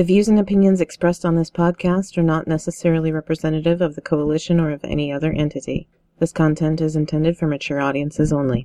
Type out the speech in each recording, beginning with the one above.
The views and opinions expressed on this podcast are not necessarily representative of the Coalition or of any other entity. This content is intended for mature audiences only.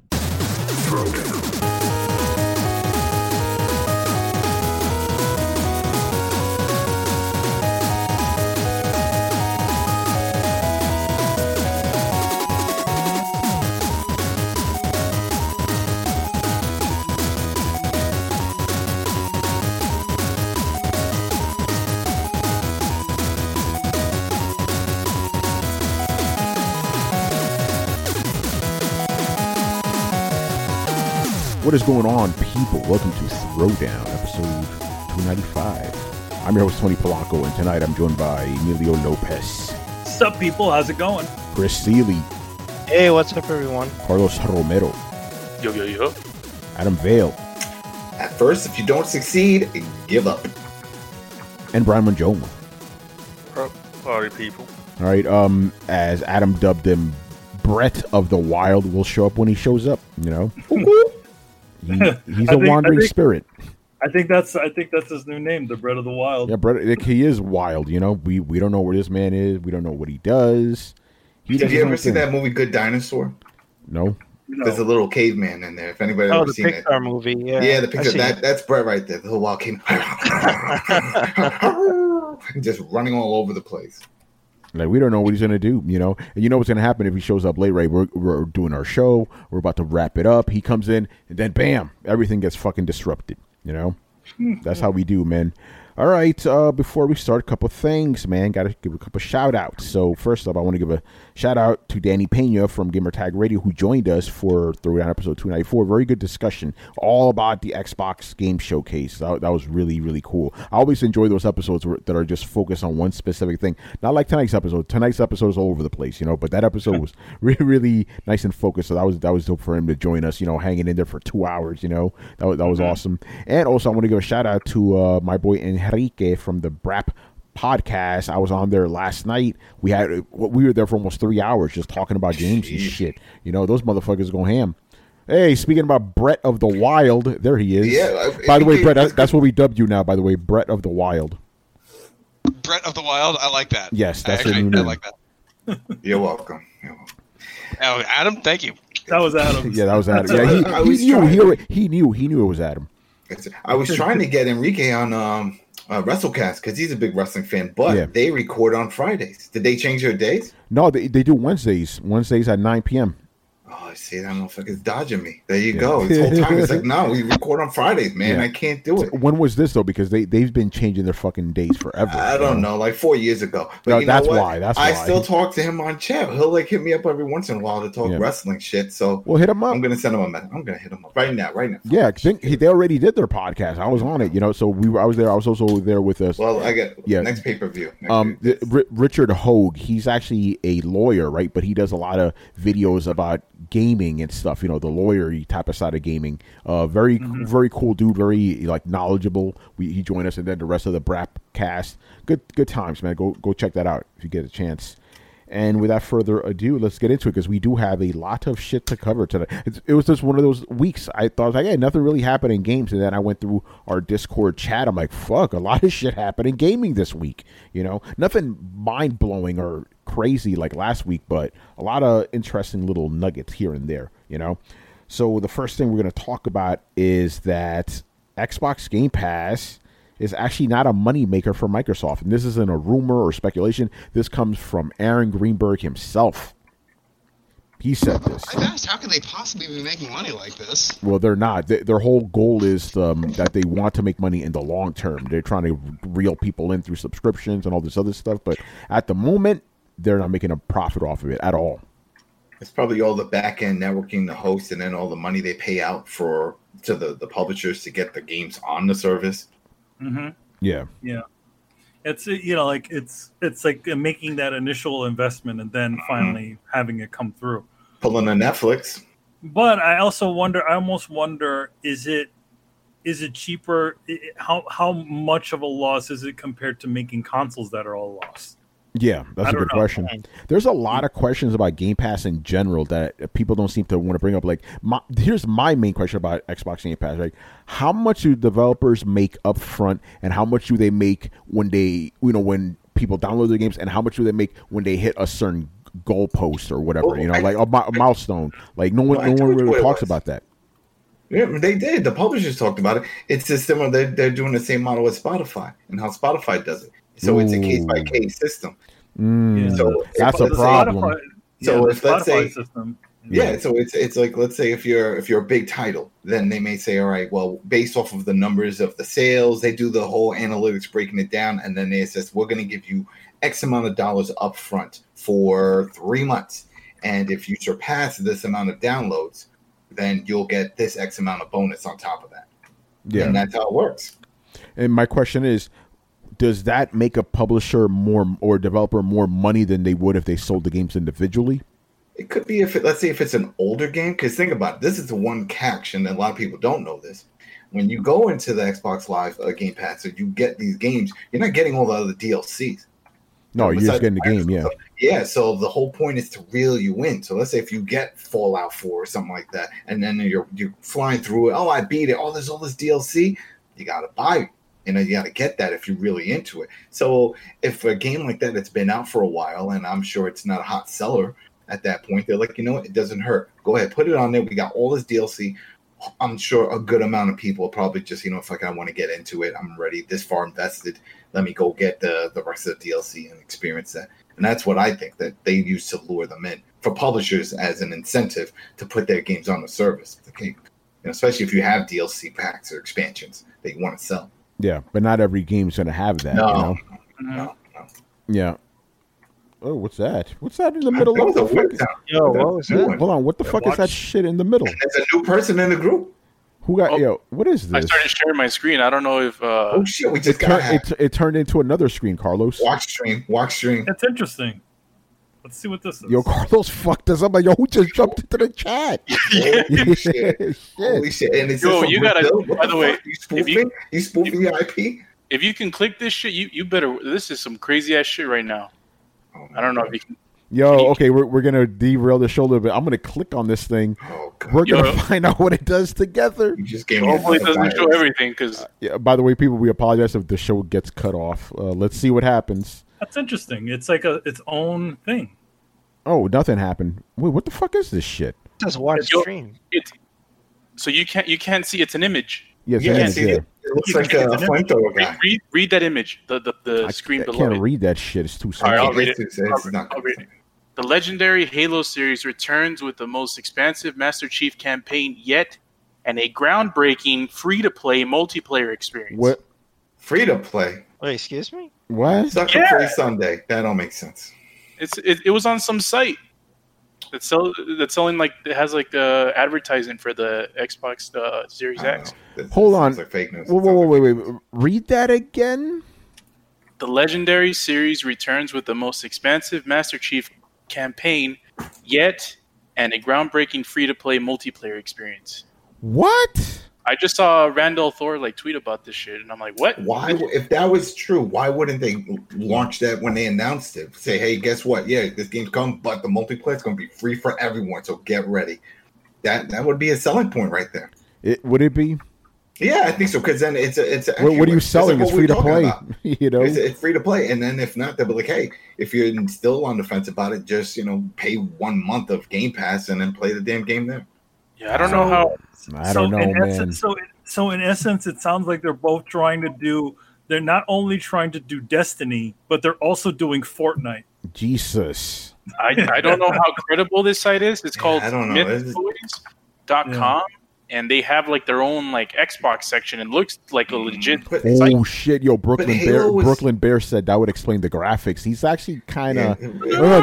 What is going on, people? Welcome to Throwdown, episode 295. I'm your host, Tony Polanco, and tonight I'm joined by Emilio Lopez. What's up, people? How's it going? Chris Seeley. Hey, what's up, everyone? Carlos Romero. Yo. Adam Vale. At first, if you don't succeed, give up. And Brian Manjoma. Party people. All right, as Adam dubbed him, Brett of the Wild will show up when he shows up, you know? He's a wandering spirit. I think that's his new name, the Bread of the Wild. Yeah, Brett, he is wild, you know? We don't know where this man is. We don't know what he does. Did you ever see that movie Good Dinosaur? No. There's a little caveman in there. If anybody ever seen it. Oh, the Pixar movie. Yeah, the Pixar. That's Brett right there. The little wild caveman. Just running all over the place. Like, we don't know what he's going to do, you know? And you know what's going to happen if he shows up late, right? We're doing our show. We're about to wrap it up. He comes in, and then, bam, everything gets fucking disrupted, you know? That's how we do, man. All right, before we start, a couple things, man. Got to give a couple shout-outs. So, first up, I want to give a shout-out to Danny Pena from Gamertag Radio, who joined us for Throwdown episode 294. Very good discussion, all about the Xbox Game Showcase. That was really, really cool. I always enjoy those episodes that are just focused on one specific thing. Not like tonight's episode. Tonight's episode is all over the place, you know, but that episode was really, really nice and focused. So that was dope for him to join us, you know, hanging in there for 2 hours, you know. That was awesome. And also, I want to give a shout-out to my boy Enrique from the BRAP podcast. I was on there last night. We were there for almost 3 hours just talking about games and shit. You know, those motherfuckers go ham. Hey, speaking about Brett of the Wild, there he is. Yeah. By the way, Brett, that's what we dubbed you now, by the way, Brett of the Wild. Brett of the Wild? I like that. Yes, that's your new name. I like that. You're welcome. Oh, Adam, thank you. That was Adam. Yeah, that was Adam. Yeah, he knew it was Adam. I was trying to get Enrique on WrestleCast because he's a big wrestling fan, but they record on Fridays. Did they change their days? No, they do Wednesdays at 9 p.m. Oh, see, that motherfucker's dodging me. There you go. This whole time it's like, no, we record on Fridays, man. I can't do it. When was this though? Because they've been changing their fucking days forever. I don't know, like 4 years ago. But no, you know that's what? why. That's why. I still talk to him on chat. He'll like hit me up every once in a while to talk wrestling shit. So well, hit him up. I'm gonna send him a message. I'm gonna hit him up right now. Yeah, they already did their podcast. I was on it, you know. So I was there. I was also there with us. Well, I get next pay-per-view. Richard Hogue. He's actually a lawyer, right? But he does a lot of videos about gaming and stuff, you know, the lawyer-y type of side of gaming. Very cool dude, very like knowledgeable. He joined us, and then the rest of the BRAP cast. Good times, man. Go check that out if you get a chance. And without further ado, let's get into it because we do have a lot of shit to cover today. It was just one of those weeks. I thought, like, hey, nothing really happened in games, and then I went through our Discord chat. I'm like, fuck, a lot of shit happened in gaming this week. You know, nothing mind blowing or crazy like last week, but a lot of interesting little nuggets here and there. You know, so the first thing we're going to talk about is that Xbox Game Pass is actually not a moneymaker for Microsoft. And this isn't a rumor or speculation. This comes from Aaron Greenberg himself. He said this. I've asked, how can they possibly be making money like this? Well, they're not. Their whole goal is that they want to make money in the long term. They're trying to reel people in through subscriptions and all this other stuff. But at the moment, they're not making a profit off of it at all. It's probably all the back-end networking, the host, and then all the money they pay out to the publishers to get the games on the service. Mm-hmm. Yeah. It's like it's like making that initial investment and then finally having it come through. Pulling a Netflix. But I also wonder. I almost wonder: is it cheaper? How much of a loss is it compared to making consoles that are all lost? Yeah, that's a good question. There's a lot of questions about Game Pass in general that people don't seem to want to bring up. Like, here's my main question about Xbox Game Pass. Like, how much do developers make up front, and how much do they make when they, when people download the games, and how much do they make when they hit a certain goalpost or whatever? Like a milestone. Like, no one really talks about that. Yeah, they did. The publishers talked about it. It's just similar. They're doing the same model as Spotify and how Spotify does it. So it's a case by case system. So that's a problem. So if let's say, so it's like, let's say if you're a big title, then they may say, all right, well, based off of the numbers of the sales, they do the whole analytics breaking it down, and then they assess, we're going to give you X amount of dollars up front for 3 months, and if you surpass this amount of downloads, then you'll get this X amount of bonus on top of that. Yeah, and that's how it works. And my question is, does that make a publisher more or developer more money than they would if they sold the games individually? It could be let's say if it's an older game, because think about it, this is the one catch, and a lot of people don't know this. When you go into the Xbox Live Game Pass, or you get these games, you're not getting all the other DLCs. No, you're just getting the game, yeah. Yeah, so the whole point is to reel you in. So let's say if you get Fallout 4 or something like that, and then you're flying through it, oh, I beat it, oh, there's all this DLC, you got to buy it. You got to get that if you're really into it. So if a game like that that's been out for a while, and I'm sure it's not a hot seller at that point, they're like, what, it doesn't hurt. Go ahead, put it on there. We got all this DLC. I'm sure a good amount of people probably just, fuck, I want to get into it. I'm ready, this far invested. Let me go get the rest of the DLC and experience that. And that's what I think that they use to lure them in for publishers as an incentive to put their games on the service. Okay, especially if you have DLC packs or expansions that you want to sell. Yeah, but not every game's going to have that. No. Yeah. Oh, what's that? What's that in the middle of the fuck? Yo, what was that? Hold on, what the fuck is that shit in the middle? There's a new person in the group. Who got? What is this? I started sharing my screen. I don't know if. Oh shit! We just it turned into another screen, Carlos. Watch stream. That's interesting. Let's see what this is. Yo, Carlos fucked us up. Like, who just jumped into the chat? Holy shit! Holy shit! And it's you gotta. By the way, you spoofing the IP. If you can click this shit, you better. This is some crazy ass shit right now. I don't know if you can. Yo, okay, we're gonna derail the show a little bit. I'm gonna click on this thing. Oh, God. We're gonna find out what it does together. You just gave Hopefully, it doesn't show everything. Because by the way, people, we apologize if the show gets cut off. Let's see what happens. That's interesting. It's like its own thing. Oh, nothing happened. Wait, what the fuck is this shit? Just watch stream. So you can't see. It's an image. Yes, it looks like a flamethrower guy. Read that image. The screen below. I can't read that shit. It's too small. I'll read it. I'll read it. The legendary Halo series returns with the most expansive Master Chief campaign yet, and a groundbreaking free-to-play multiplayer experience. What? Free-to-play? Wait, excuse me? What? Sucker Free Sunday. That don't make sense. It was on some site that's selling like it has like advertising for the Xbox Series X. Hold on. Like fake news. Wait. Read that again. The legendary series returns with the most expansive Master Chief campaign yet, and a groundbreaking free-to-play multiplayer experience. What? I just saw Randall Thor tweet about this shit, and I'm like, what? Why? If that was true, why wouldn't they launch that when they announced it? Say, hey, guess what? Yeah, this game's coming, but the multiplayer is going to be free for everyone, so get ready. That would be a selling point right there. Would it be? Yeah, I think so. Because then it's what are you selling? It's free to play. It's free to play, and then if not, they'll be like, hey, if you're still on the fence about it, just pay 1 month of Game Pass and then play the damn game there. Yeah, I don't know how. I don't know, man. So in essence, it sounds like they're both trying to do. They're not only trying to do Destiny, but they're also doing Fortnite. Jesus. I don't know how credible this site is. It's called mythtoys.com. And they have their own Xbox section. It looks like a legit. Shit, yo! Brooklyn Bear said that would explain the graphics. He's actually kind of. Shit.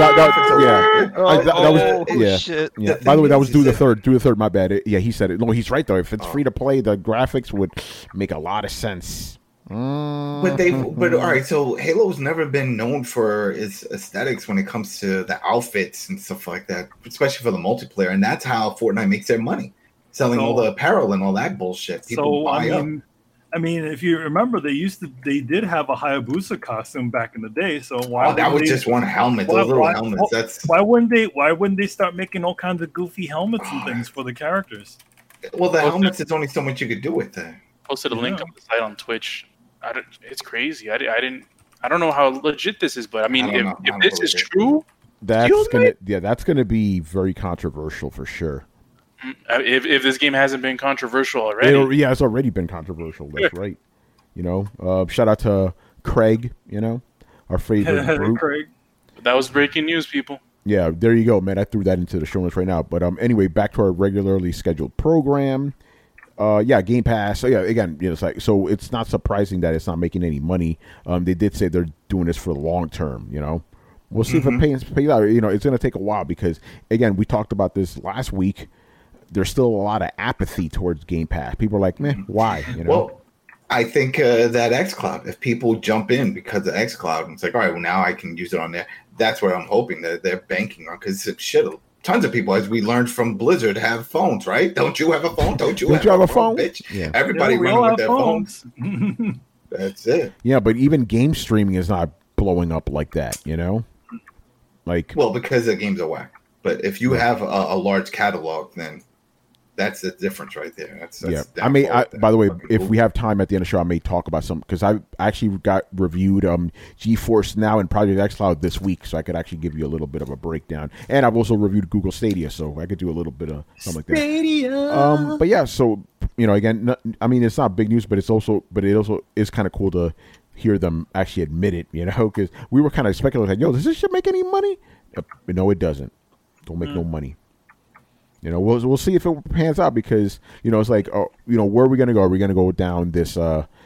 Yeah. By the way, that was do the third. My bad. He said it. No, he's right though. If it's free to play, the graphics would make a lot of sense. But all right. So Halo's never been known for its aesthetics when it comes to the outfits and stuff like that, especially for the multiplayer. And that's how Fortnite makes their money. Selling all the apparel and all that bullshit. People buy up. I mean, if you remember, they did have a Hayabusa costume back in the day. So why? That was just one helmet. Those little helmets. Why wouldn't they start making all kinds of goofy helmets and things for the characters? Well, the helmets, it's only so much you could do with that. Posted a link on the site on Twitch. It's crazy. I don't know how legit this is, but I mean, if this is true, that's gonna be very controversial for sure. If this game hasn't been controversial already, it's already been controversial. That's right. Shout out to Craig. Our favorite group. Craig. That was breaking news, people. Yeah, there you go, man. I threw that into the show notes right now. But anyway, back to our regularly scheduled program. Game Pass. So, again, it's like, so it's not surprising that it's not making any money. They did say they're doing this for the long term. We'll see if it pays out. It's going to take a while because, again, we talked about this last week. There's still a lot of apathy towards Game Pass. People are like, man, why? Well, I think that xCloud, if people jump in because of xCloud, and it's like, all right, well, now I can use it on there. That's what I'm hoping that they're banking on, because tons of people, as we learned from Blizzard, have phones, right? Don't you have a phone? Don't you have a phone? Bitch? Yeah. Everybody running with their phones. That's it. Yeah, but even game streaming is not blowing up like that, Well, because the games are whack. But if you have a large catalog, then that's the difference right there. That's by the way, if we have time at the end of the show, I may talk about some, because I actually got reviewed GeForce Now and Project xCloud this week, so I could actually give you a little bit of a breakdown. And I've also reviewed Google Stadia, so I could do a little bit of something like that. Stadia. But yeah, so again, it's not big news, but it also is kind of cool to hear them actually admit it, because we were kind of speculating, like, yo, does this shit make any money? No, it doesn't. Don't make no money. We'll see if it pans out, because it's like, where are we going to go? Are we going to go down this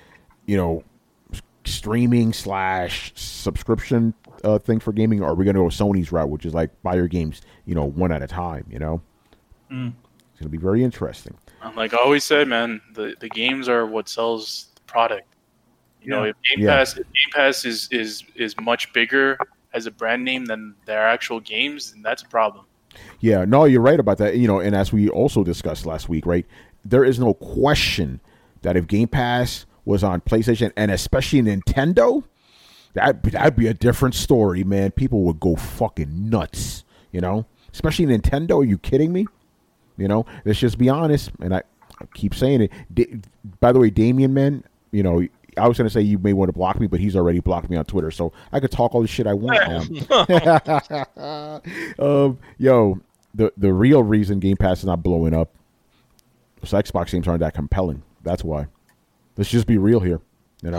streaming / subscription thing for gaming, or are we going to go Sony's route, which is like buy your games one at a time? It's going to be very interesting. Like I always said, man, the games are what sells the product. If Game Pass is much bigger as a brand name than their actual games, then that's a problem. Yeah, no, you're right about that. And as we also discussed last week, right, there is no question that if Game Pass was on PlayStation and especially Nintendo, that'd be a different story, man. People would go fucking nuts, especially Nintendo. Are you kidding me? Let's just be honest. And I keep saying it. By the way, Damien, man, I was going to say you may want to block me, but he's already blocked me on Twitter, so I could talk all the shit I want now. The real reason Game Pass is not blowing up is Xbox games aren't that compelling. That's why. Let's just be real here,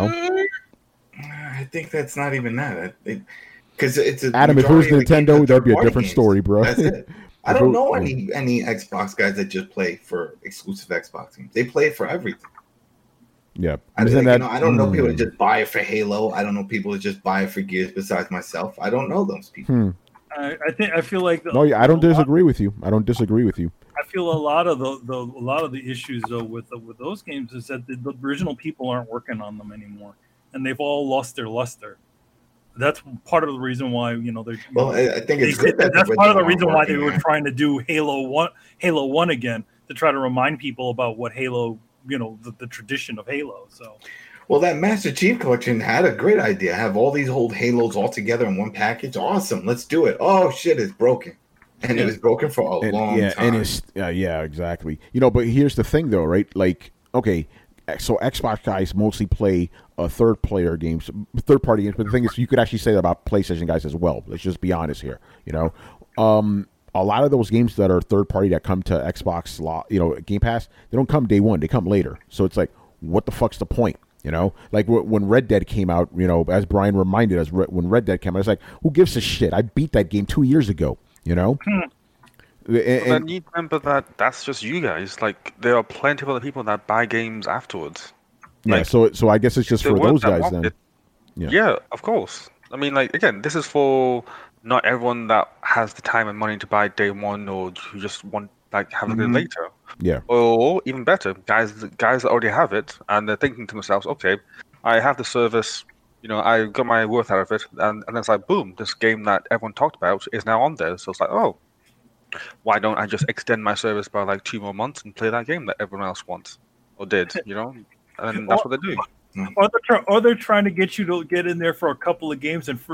I think that's not even that. Because it's Adam, if it was Nintendo, that'd be a different story, bro. That's it. I don't know any Xbox guys that just play for exclusive Xbox games. They play for everything. Yeah, I don't know people that just buy it for Halo. I don't know people that just buy it for Gears. Besides myself, I don't know those people. I feel like I don't disagree with you. I feel a lot of the issues though with those games is that the original people aren't working on them anymore, and they've all lost their luster. That's part of the reason why they're. Well, I think it's good. That's part of the reason why they were trying to do Halo 1 again, to try to remind people about what Halo. The tradition of Halo. So, well, that Master Chief Collection had a great idea. Have all these old Halos all together in one package. Awesome, let's do it. Oh shit, it's broken, and it was broken for a long time. And it's exactly. But here's the thing, though, right? Like, okay, so Xbox guys mostly play third-party games, but the thing is, you could actually say that about PlayStation guys as well. Let's just be honest here. A lot of those games that are third party that come to Xbox, Game Pass, they don't come day one. They come later. So it's like, what the fuck's the point? Like when Red Dead came out, as Brian reminded us, when Red Dead came out, it's like, who gives a shit? I beat that game 2 years ago. And you need to remember that's just you guys. Like, there are plenty of other people that buy games afterwards. Yeah. So I guess it's just for those guys then. Yeah, of course. I mean, like, again, this is for not everyone that has the time and money to buy day one, or who just want have it later. Yeah. Or even better, guys that already have it and they're thinking to themselves, okay, I have the service, I got my worth out of it, and then it's like, boom, this game that everyone talked about is now on there. So it's like, oh, why don't I just extend my service by 2 more months and play that game that everyone else wants or did? and that's what they do. Or they're trying to get you to get in there for a couple of games and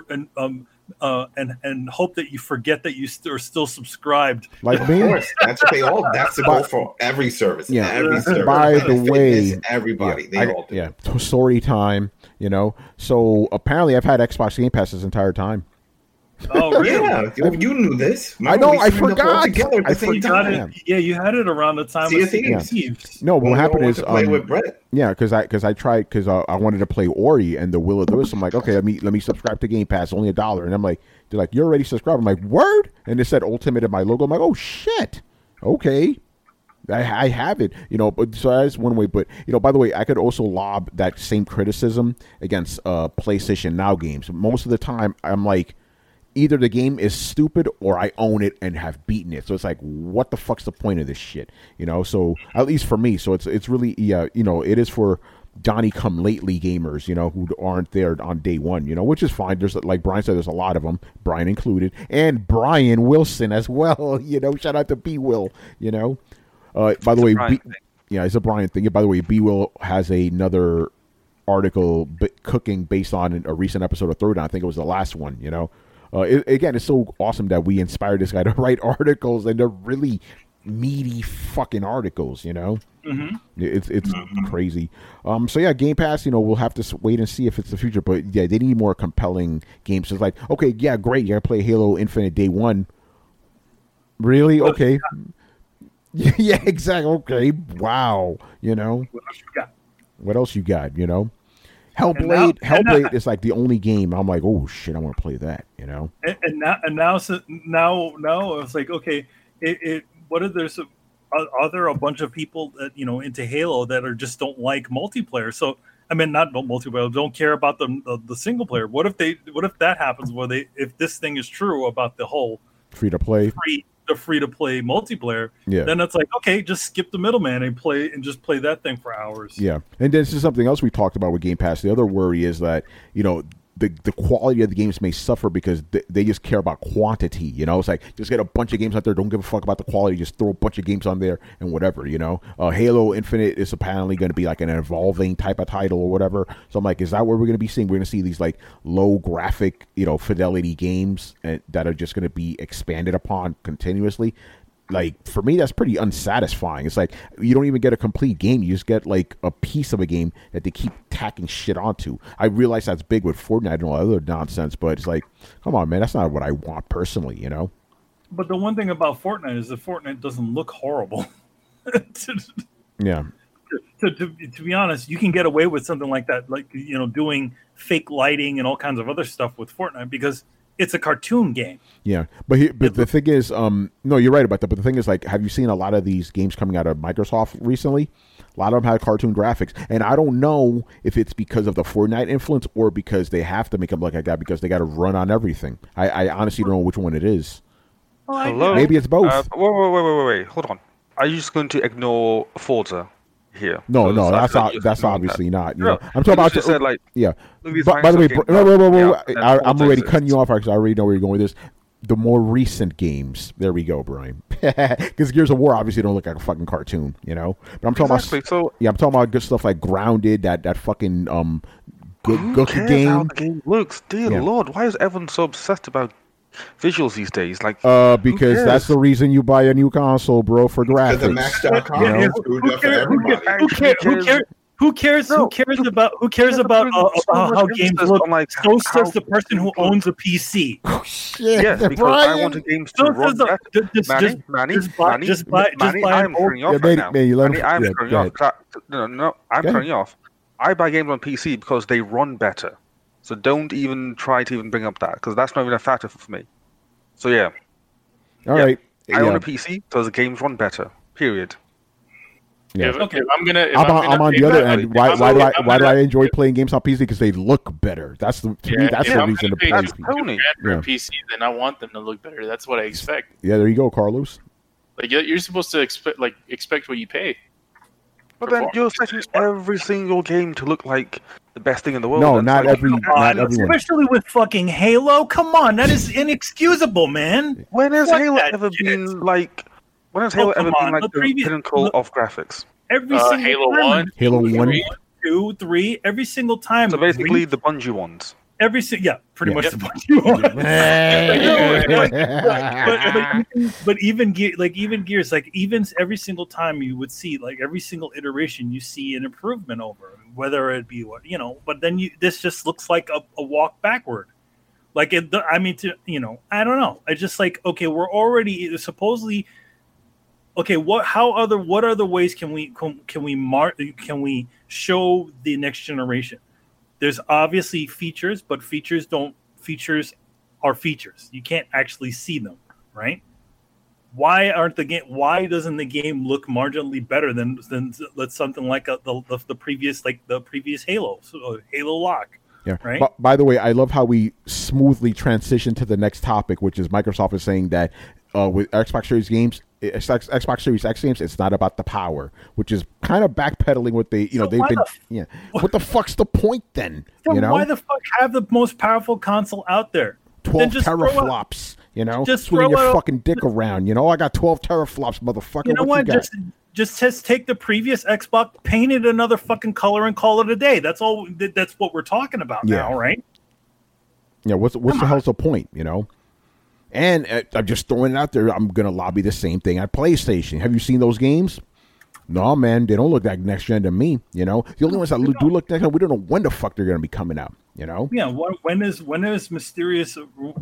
hope that you forget that you are still subscribed. Like me, of course, that's what they all. That's the goal for every service. Yeah. Every service. By the way, everybody they all do. Yeah, story time. So apparently I've had Xbox Game Pass this entire time. Oh, really? Yeah, you knew this. Remember, I forgot. You had it around the time of Sea of Thieves. No, what happened is, play with Brett. Yeah, because I tried because I wanted to play Ori and the Will of the Wisp. I'm like, okay, let me subscribe to Game Pass, only $1, and I'm like, they're like, you're already subscribed. I'm like, word, and it said Ultimate in my logo. I'm like, oh shit, okay. I have it, but so that's one way. But by the way, I could also lob that same criticism against PlayStation Now games. Most of the time, I'm like, either the game is stupid or I own it and have beaten it. So it's like, what the fuck's the point of this shit? So at least for me, so it's really, it is for Johnny come lately gamers, who aren't there on day one, which is fine. There's, like Brian said, there's a lot of them, Brian included, and Brian Wilson as well. Shout out to B Will, by the way, it's a Brian thing. By the way, B Will has another article cooking based on a recent episode of Throwdown. I think it was the last one, Again, it's so awesome that we inspired this guy to write articles, and they're really meaty fucking articles, Mm-hmm. It's crazy. So yeah, Game Pass, we'll have to wait and see if it's the future, but yeah, they need more compelling games. So it's like, okay, yeah, great, you're gonna play Halo Infinite day one. Really? Okay. Yeah, exactly. Okay. Wow. What else you got? Hellblade is like the only game I'm like, oh shit, I want to play that, And now it's like, okay, are there a bunch of people that into Halo that are just don't like multiplayer? So I mean, not multiplayer, don't care about the single player. What if that happens? If this thing is true about the whole free to play multiplayer, then it's like, okay, just skip the middleman and just play that thing for hours. Yeah, and this is something else we talked about with Game Pass. The other worry is that the quality of the games may suffer because they just care about quantity. It's like, just get a bunch of games out there. Don't give a fuck about the quality. Just throw a bunch of games on there and whatever. Halo Infinite is apparently going to be like an evolving type of title or whatever. So I'm like, is that what we're going to be seeing? We're going to see these like low graphic, fidelity games that are just going to be expanded upon continuously. Like, for me, that's pretty unsatisfying. It's like, you don't even get a complete game. You just get, like, a piece of a game that they keep tacking shit onto. I realize that's big with Fortnite and all other nonsense, but it's like, come on, man, that's not what I want personally, But the one thing about Fortnite is that Fortnite doesn't look horrible. Yeah. To be honest, you can get away with something like that, like, doing fake lighting and all kinds of other stuff with Fortnite because it's a cartoon game. Yeah, but the thing is, no, you're right about that. But the thing is, like, have you seen a lot of these games coming out of Microsoft recently? A lot of them had cartoon graphics, and I don't know if it's because of the Fortnite influence or because they have to make them look like that because they got to run on everything. I honestly don't know which one it is. Hello? Maybe it's both. Wait, hold on. Are you just going to ignore Forza here? No, that's obviously not. I'm talking about. Said, like, yeah. By the way, I'm already cutting you off because I already know where you're going with this. The more recent games. There we go, Brian. Because Gears of War obviously don't look like a fucking cartoon, But I'm talking about. I'm talking about good stuff like Grounded, that fucking good game. How the game looks, dear Lord, why is everyone so obsessed about visuals these days? Like, because that's the reason you buy a new console, bro, for graphics. The Max.com. Who cares about how games look? Like, so says the person who owns a PC. Oh, shit, yes, because Brian. I want the games to run better. Manny, I'm turning you off right now. I'm turning you off. No, I'm turning you off. I buy games on PC because they run better. So don't even try to even bring up that because that's not even a factor for me. So yeah. All right. I own a PC because the games run better. Period. Yeah. If I'm on the other end. Why do I enjoy playing games on PC? Because they look better. That's the reason to play PC. Then I want them to look better. That's what I expect. Yeah, there you go, Carlos. Like, you're supposed to expect what you pay. But then you're expecting every single game to look like the best thing in the world. No, not everyone. Especially with fucking Halo. Come on, that is inexcusable, man. When has Halo ever been like the pinnacle of graphics? Every single Halo time. 1. Halo 1. 2, 3, every single time. So basically, the Bungie ones. Pretty much the Bungie one. but even Gears, like even every single time you would see, like every single iteration, you see an improvement over, whether it be what But then this just looks like a walk backward. Like I don't know. I just like, okay, we're already supposedly. Okay, what other ways can we show the next generation? There's obviously features, but features are features. You can't actually see them, right? Why doesn't the game look marginally better than something like the previous Halo, so Halo Lock? Yeah. Right. By the way, I love how we smoothly transition to the next topic, which is Microsoft is saying that with Xbox Series games, Xbox Series X games, it's not about the power, which is kind of backpedaling what they've been. What the fuck's the point then? Why the fuck have the most powerful console out there? 12 teraflops. Just swing your fucking dick around. I got 12 teraflops, motherfucker. You know what? Just take the previous Xbox, paint it another fucking color, and call it a day. That's all. That's what we're talking about now, right? Yeah. What's the hell's the point? And I'm just throwing it out there. I'm gonna lobby the same thing at PlayStation. Have you seen those games? No, man, they don't look like next gen to me. The only ones that do look next gen, we don't know when the fuck they're gonna be coming out. Yeah. When is mysterious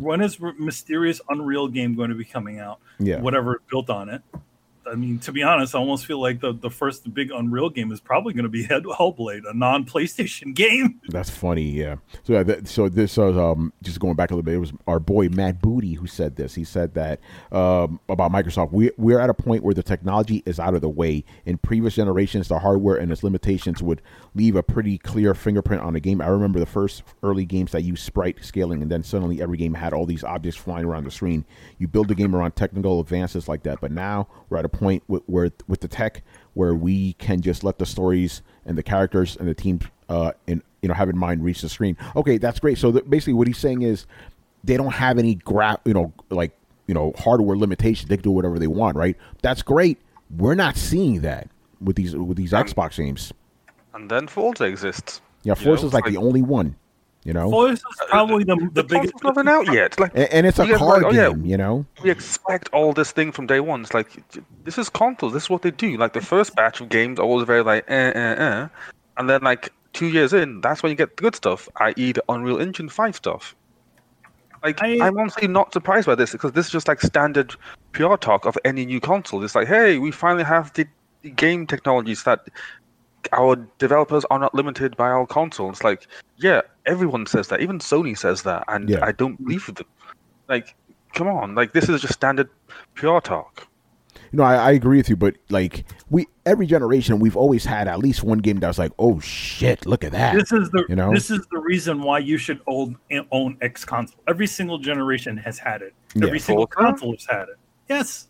Unreal game going to be coming out? Yeah. Whatever built on it. I mean, to be honest, I almost feel like the first big Unreal game is probably going to be Hellblade, a non-PlayStation game. That's funny, yeah. So this was just going back a little bit. It was our boy Matt Booty who said this. He said that about Microsoft. We're at a point where the technology is out of the way. In previous generations, the hardware and its limitations would leave a pretty clear fingerprint on a game. I remember the first early games that used sprite scaling, and then suddenly every game had all these objects flying around the screen. You build a game around technical advances like that, but now we're at a point with the tech where we can just let the stories and the characters and the team have in mind reach the screen. Okay, that's great. So basically what he's saying is they don't have any hardware limitations. They can do whatever they want, right? That's great. We're not seeing that with these Xbox games. And then Forza exists. Yeah, Forza's like the only one. Forza's probably the biggest. It's not out yet. And it's a card game. We expect all this thing from day one. It's like, this is consoles. This is what they do. Like the first batch of games are always very and then 2 years in, that's when you get the good stuff, i.e. the Unreal Engine 5 stuff. I'm honestly not surprised by this because this is just like standard PR talk of any new console. It's like, hey, we finally have the game technologies that our developers are not limited by our console. It's like, yeah, everyone says that. Even Sony says that, and I don't believe them. Come on, this is just standard PR talk. I agree with you, but every generation we've always had at least one game that's like, oh shit, look at that. This is the reason why you should own X console. Every single generation has had it. Every single console has had it. Yes.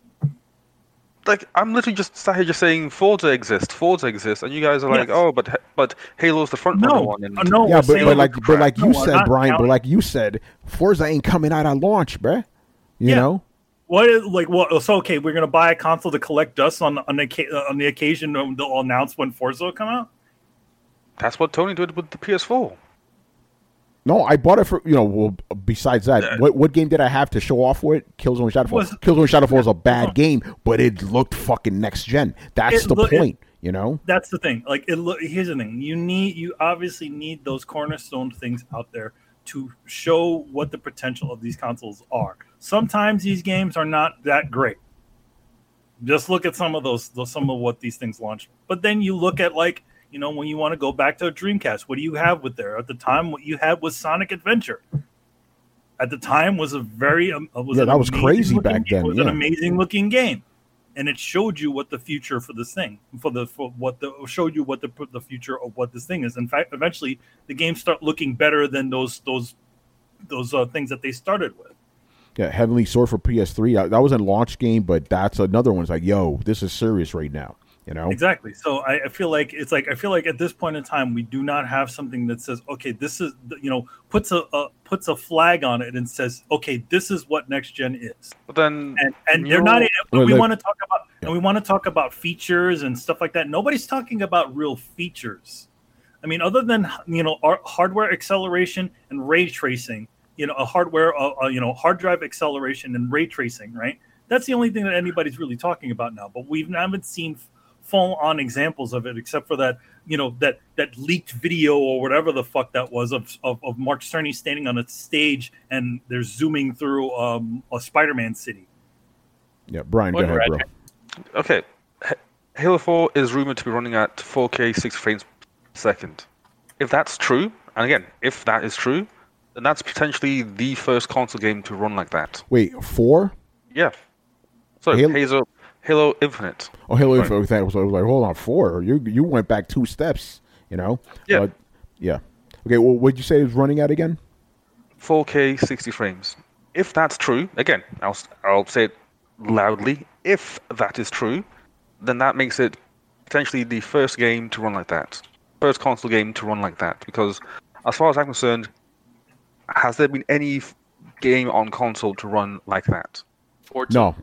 I'm literally just sat here just saying Forza exists, and you guys are like, oh, but Halo's the front runner one. No, yeah, but like you said, Brian, but like you said, Forza ain't coming out at launch, bruh. You know. What is so okay? We're gonna buy a console to collect dust on the occasion they'll announce when Forza will come out. That's what Tony did with the PS4. No, I bought it for besides that, what game did I have to show off with? Killzone Shadowfall. Killzone Shadowfall is a bad game, but it looked fucking next gen. That's the point, That's the thing. Here's the thing: you obviously need those cornerstone things out there to show what the potential of these consoles are. Sometimes these games are not that great. Just look at some of what these things launched. But then you look at when you want to go back to a Dreamcast, what do you have with there? At the time, what you had was Sonic Adventure. At the time, was a very that was crazy back then. It was an amazing looking game, and it showed you what the future for this thing showed you what the future of what this thing is. In fact, eventually the games start looking better than those things that they started with. Yeah, Heavenly Sword for PS3. That was a launch game, but that's another one. It's like, yo, this is serious right now. Exactly. So I feel like at this point in time we do not have something that says, okay, this is puts a flag on it and says, okay, this is what next gen is. But then and they're not. We want to talk about features and stuff like that. Nobody's talking about real features. I mean, other than hardware acceleration and ray tracing, a hard drive acceleration and ray tracing, right? That's the only thing that anybody's really talking about now. But we haven't seen full-on examples of it, except for that, that leaked video or whatever the fuck that was of Mark Cerny standing on a stage and they're zooming through a Spider-Man city. Yeah, Brian, go ahead, bro. Okay, Halo 4 is rumored to be running at 4K 60 frames per second. If that's true, and again, if that is true, then that's potentially the first console game to run like that. Wait, 4? Yeah. So Halo Infinite. Oh, Halo Infinite. I was like, hold on, 4? You went back 2 steps, Yeah. Yeah. Okay, well, what'd you say it was running at again? 4K 60 frames. If that's true, again, I'll say it loudly. If that is true, then that makes it potentially the first game to run like that. First console game to run like that. Because as far as I'm concerned, has there been any game on console to run like that? No.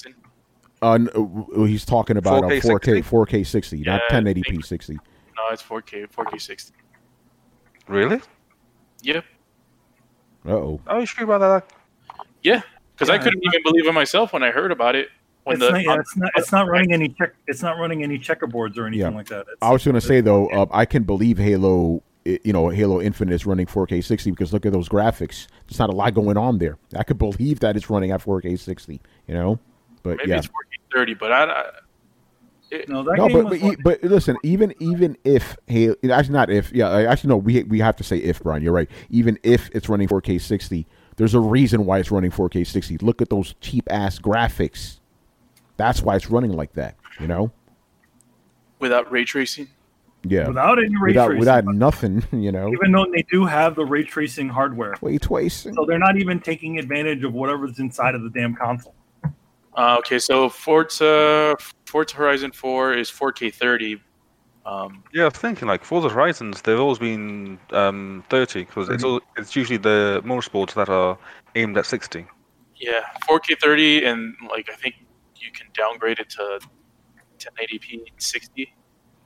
He's talking about 4K 60, not 1080p 60. No, it's 4K 60. Really? Yep. Uh-oh. Are you sure about that? Yeah, because I couldn't even believe it myself when I heard about it. It's not running any checkerboards or anything like that. I was going to say though, I can believe Halo Infinite is running 4K 60 because look at those graphics. There's not a lot going on there. I could believe that it's running at 4K 60. But maybe it's 4K 30, but but listen, even if Halo, actually not if, we have to say if, Brian, you're right. Even if it's running 4K 60, there's a reason why it's running 4K 60. Look at those cheap ass graphics. That's why it's running like that, Without ray tracing? Yeah. Without any ray tracing. Without nothing, Even though they do have the ray tracing hardware. Ray tracing. So they're not even taking advantage of whatever's inside of the damn console. Okay, so Forza Horizon 4 is 4K 30. I was thinking like Forza Horizons, they've always been 30 because it's usually the motorsports that are aimed at 60. Yeah, 4K 30, and I think you can downgrade it to 1080p 60.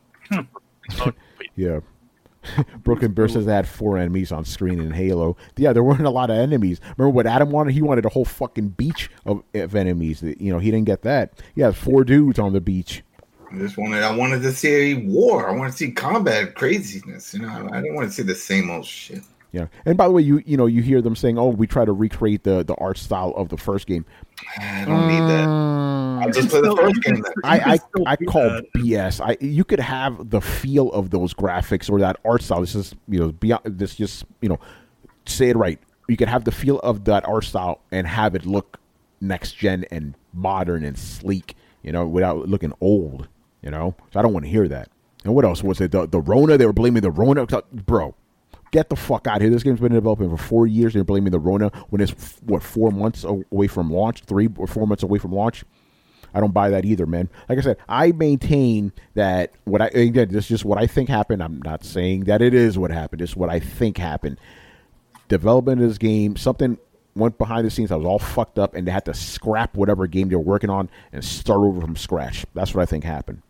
Yeah. Brooklyn Burst says they had 4 enemies on screen in Halo. Yeah, there weren't a lot of enemies. Remember what Adam wanted? He wanted a whole fucking beach of enemies. He didn't get that. He had 4 dudes on the beach. I wanted to see war. I wanted to see combat craziness. I didn't want to see the same old shit. Yeah, and by the way, you hear them saying, "Oh, we try to recreate the art style of the first game." I don't need that. I'll just play the first game. I call BS. You could have the feel of those graphics or that art style. This is beyond this. Just say it right. You could have the feel of that art style and have it look next gen and modern and sleek. Without looking old. So I don't want to hear that. And what else was it? The Rona? They were blaming the Rona, bro. Get the fuck out of here. This game's been developing for 4 years. They're blaming the Rona when it's, 4 months away from launch? 3 or 4 months away from launch? I don't buy that either, man. Like I said, I maintain that this is just what I think happened. I'm not saying that it is what happened. It's what I think happened. Development of this game, something went behind the scenes that was all fucked up, and they had to scrap whatever game they were working on and start over from scratch. That's what I think happened.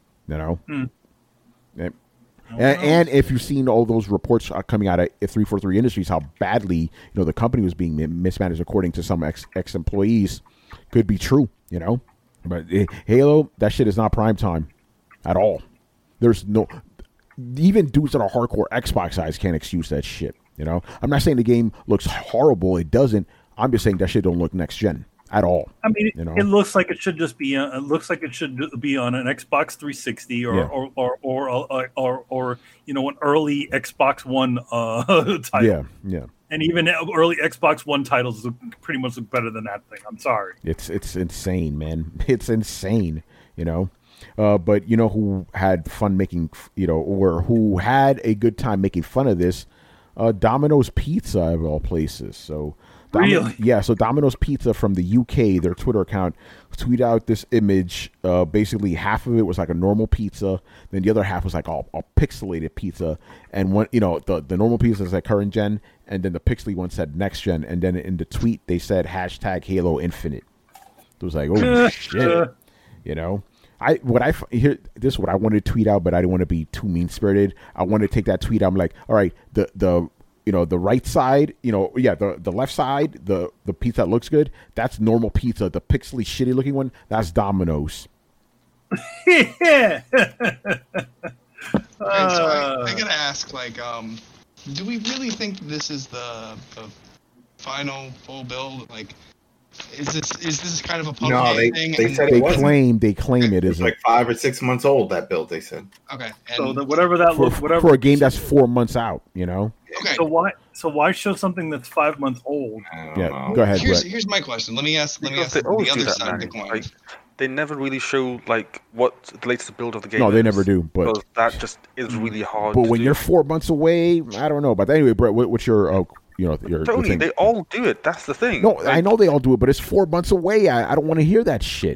And if you've seen all those reports coming out of 343 Industries, how badly the company was being mismanaged, according to some ex-employees, could be true. But Halo, that shit is not prime time at all. There's even dudes that are hardcore Xbox guys can't excuse that shit. I'm not saying the game looks horrible. It doesn't. I'm just saying that shit don't look next gen at all. I mean, it looks like it should just be. It looks like it should be on an Xbox 360 or an early Xbox One title. Yeah. And even early Xbox One titles pretty much look better than that thing. I'm sorry. It's insane, man. It's insane. But who had fun making or who had a good time making fun of this? Domino's Pizza of all places. So. Really? Yeah, so Domino's Pizza from the UK, their Twitter account, tweeted out this image. Basically, half of it was like a normal pizza, then the other half was like a pixelated pizza. And one, the normal pizza is like current gen, and then the pixely one said next gen. And then in the tweet, they said #Halo Infinite. It was like, oh shit, This is what I wanted to tweet out, but I didn't want to be too mean spirited. I wanted to take that tweet out. I'm like, all right, the right side, the left side, the pizza that looks good, that's normal pizza. The pixely shitty looking one, that's Domino's. Yeah. So I gotta ask, do we really think this is the final full build? Like, is this kind of a public thing? They said it wasn't. They claim it is like 5 or 6 months old. That build, they said. Okay. So whatever that looks, for a game that's 4 months out, Okay. So why show something that's 5 months old? Yeah. Go ahead. Here's my question. Let me ask the other side of the coin. Like, they never really show what the latest build of the game. No, they never do. But that just is really hard. But when you're 4 months away, I don't know. But anyway, Brett, what's your Tony, they all do it. That's the thing. No, I know they all do it, but it's 4 months away. I don't want to hear that shit.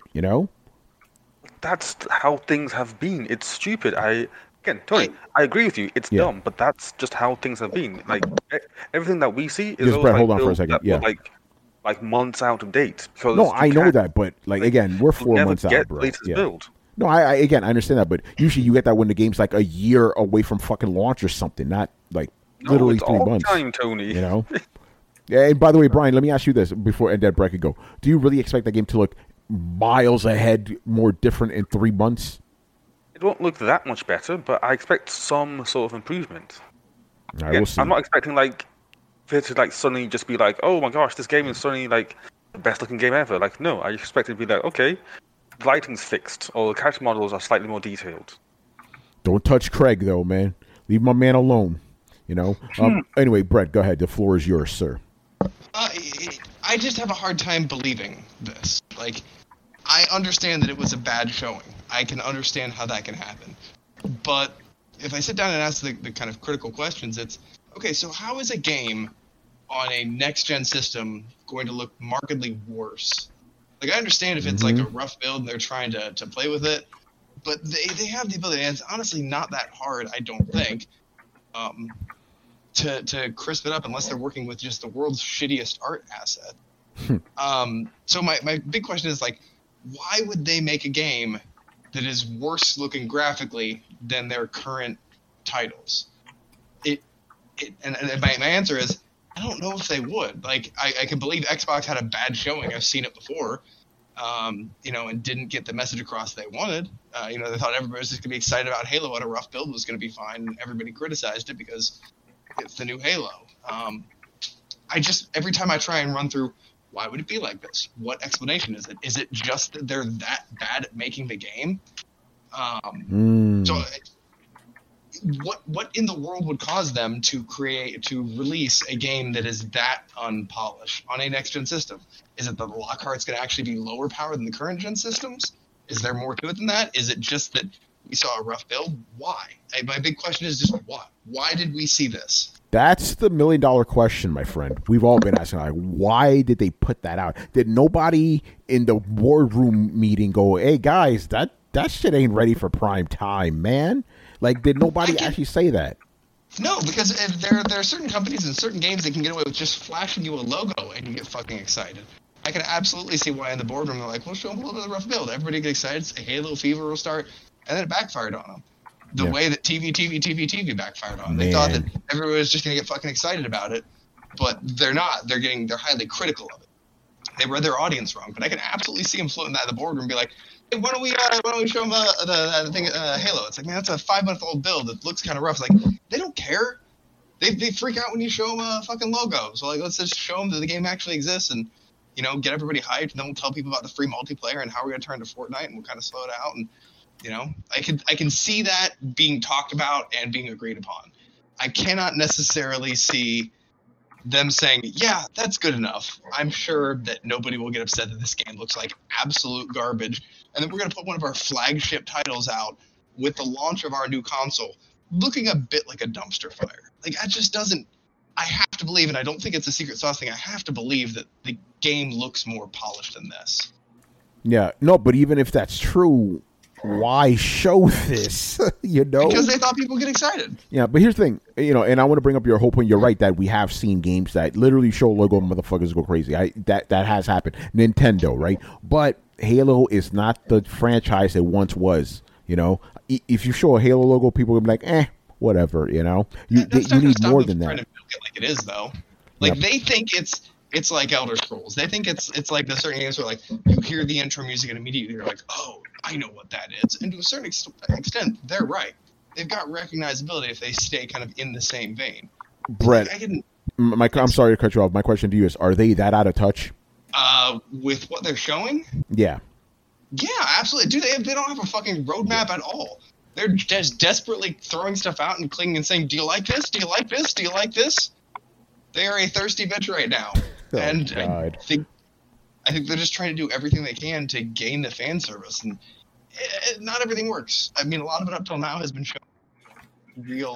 That's how things have been. It's stupid. Tony, I agree with you. It's dumb, but that's just how things have been. Like everything that we see is Brett, hold on for a second. Yeah. Like months out of date. No, I know that, but again, we're 4 months out, bro. Build. No, I understand that, but usually you get that when the game's like a year away from fucking launch or something, not literally 3 months. Time, Tony. Yeah, and by the way, Brian, let me ask you this before and then Brett could go. Do you really expect that game to look miles ahead, more different in 3 months? It won't look that much better, but I expect some sort of improvement. We'll see. I'm not expecting for it to suddenly just be oh my gosh, this game is suddenly the best looking game ever. No, I expect it to be okay, the lighting's fixed, or the character models are slightly more detailed. Don't touch Craig though, man. Leave my man alone. Anyway, Brett, go ahead. The floor is yours, sir. I just have a hard time believing this. I understand that it was a bad showing. I can understand how that can happen. But if I sit down and ask the kind of critical questions, it's, okay, so how is a game on a next-gen system going to look markedly worse? I understand if it's a rough build and they're trying to play with it, but they have the ability, and it's honestly not that hard, I don't think, to crisp it up unless they're working with just the world's shittiest art asset. So my big question is why would they make a game that is worse looking graphically than their current titles? And my answer is I don't know if they would. I can believe Xbox had a bad showing. I've seen it before, and didn't get the message across they wanted. They thought everybody was just gonna be excited about Halo and a rough build was gonna be fine, and everybody criticized it because it's the new Halo. Every time I try and run through, why would it be like this? What explanation is it? Is it just that they're that bad at making the game? So what in the world would cause them to release a game that is that unpolished on a next-gen system? Is it that the Lockhart's going to actually be lower power than the current-gen systems? Is there more to it than that? Is it just that we saw a rough build? Why? My big question is just why? Why did we see this? That's the $1 million question, my friend. We've all been asking, why did they put that out? Did nobody in the boardroom meeting go, hey, guys, that shit ain't ready for prime time, man? Did nobody actually say that? No, because there are certain companies and certain games that can get away with just flashing you a logo and you get fucking excited. I can absolutely see why in the boardroom they're we'll show them a little bit of the rough build. Everybody get excited, say Halo Fever will start, and then it backfired on them. The way that TV backfired on them. They thought that everybody was just going to get fucking excited about it, but they're not. They're highly critical of it. They read their audience wrong, but I can absolutely see them floating that in the boardroom and be like, hey, why don't we show them the thing, Halo? It's man, that's a 5-month-old build. It looks kind of rough. It's they don't care. They freak out when you show them a fucking logo. So let's just show them that the game actually exists and get everybody hyped, and then we'll tell people about the free multiplayer and how we're going to turn to Fortnite, and we'll kind of slow it out. And I can see that being talked about and being agreed upon. I cannot necessarily see them saying, yeah, that's good enough. I'm sure that nobody will get upset that this game looks like absolute garbage, and then we're going to put one of our flagship titles out with the launch of our new console looking a bit like a dumpster fire. That just doesn't. I have to believe, and I don't think it's a secret sauce thing, I have to believe that the game looks more polished than this. Yeah, no, but even if that's true, why show this? You know, because they thought people get excited. Yeah, but here's the thing, and I want to bring up your whole point. You're right that we have seen games that literally show logo and motherfuckers go crazy. That has happened. Nintendo, right? But Halo is not the franchise it once was. If you show a Halo logo, people will be like, whatever. You need more than that. Trying to milk it like it is, though. Like they think it's like Elder Scrolls. They think it's like the certain games where like you hear the intro music and immediately you're like, oh, I know what that is. And to a certain extent, they're right. They've got recognizability if they stay kind of in the same vein. Brett, I'm sorry to cut you off. My question to you is: are they that out of touch? With what they're showing? Yeah. Yeah, absolutely. Dude, they don't have a fucking roadmap at all. They're just desperately throwing stuff out and clicking and saying, "Do you like this? Do you like this? Do you like this?" They are a thirsty bitch right now, and God. I think they're just trying to do everything they can to gain the fan service, and not everything works. I mean, a lot of it up till now has been shown real.